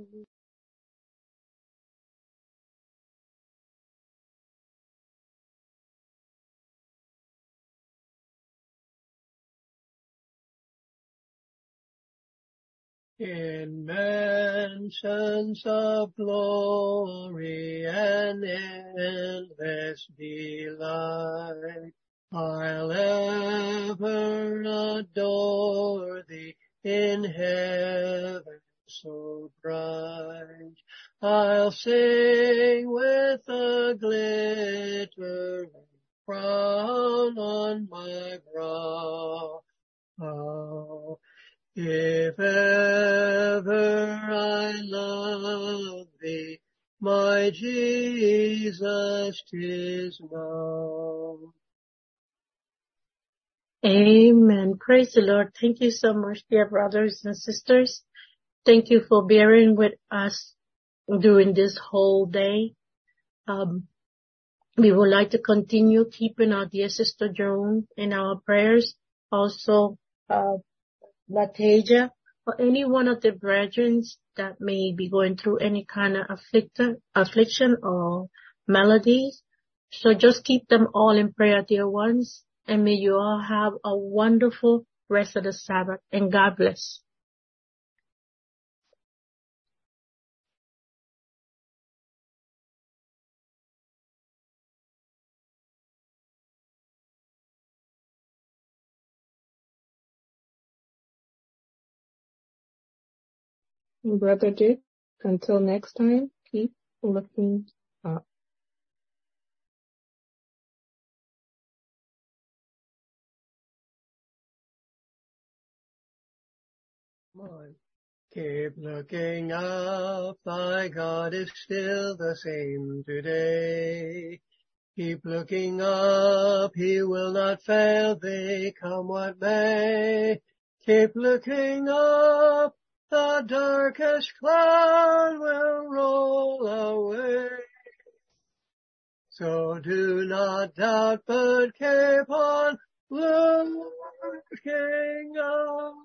In mansions of glory and endless delight, I'll ever adore thee in heaven so bright. I'll sing with a glittering crown on my brow. Oh, if ever I love thee, my Jesus, 'tis now. Amen. Praise the Lord. Thank you so much, dear brothers and sisters. Thank you for bearing with us during this whole day. Um, we would like to continue keeping our dear sister Joan in our prayers. Also, uh, Latasia, or any one of the brethren that may be going through any kind of affliction, affliction or maladies. So just keep them all in prayer, dear ones. And may you all have a wonderful rest of the Sabbath. And God bless. Brother Dick, until next time, keep looking up. Keep looking up, thy God is still the same today. Keep looking up, he will not fail thee, come what may. Keep looking up, the darkest cloud will roll away. So do not doubt, but keep on looking up.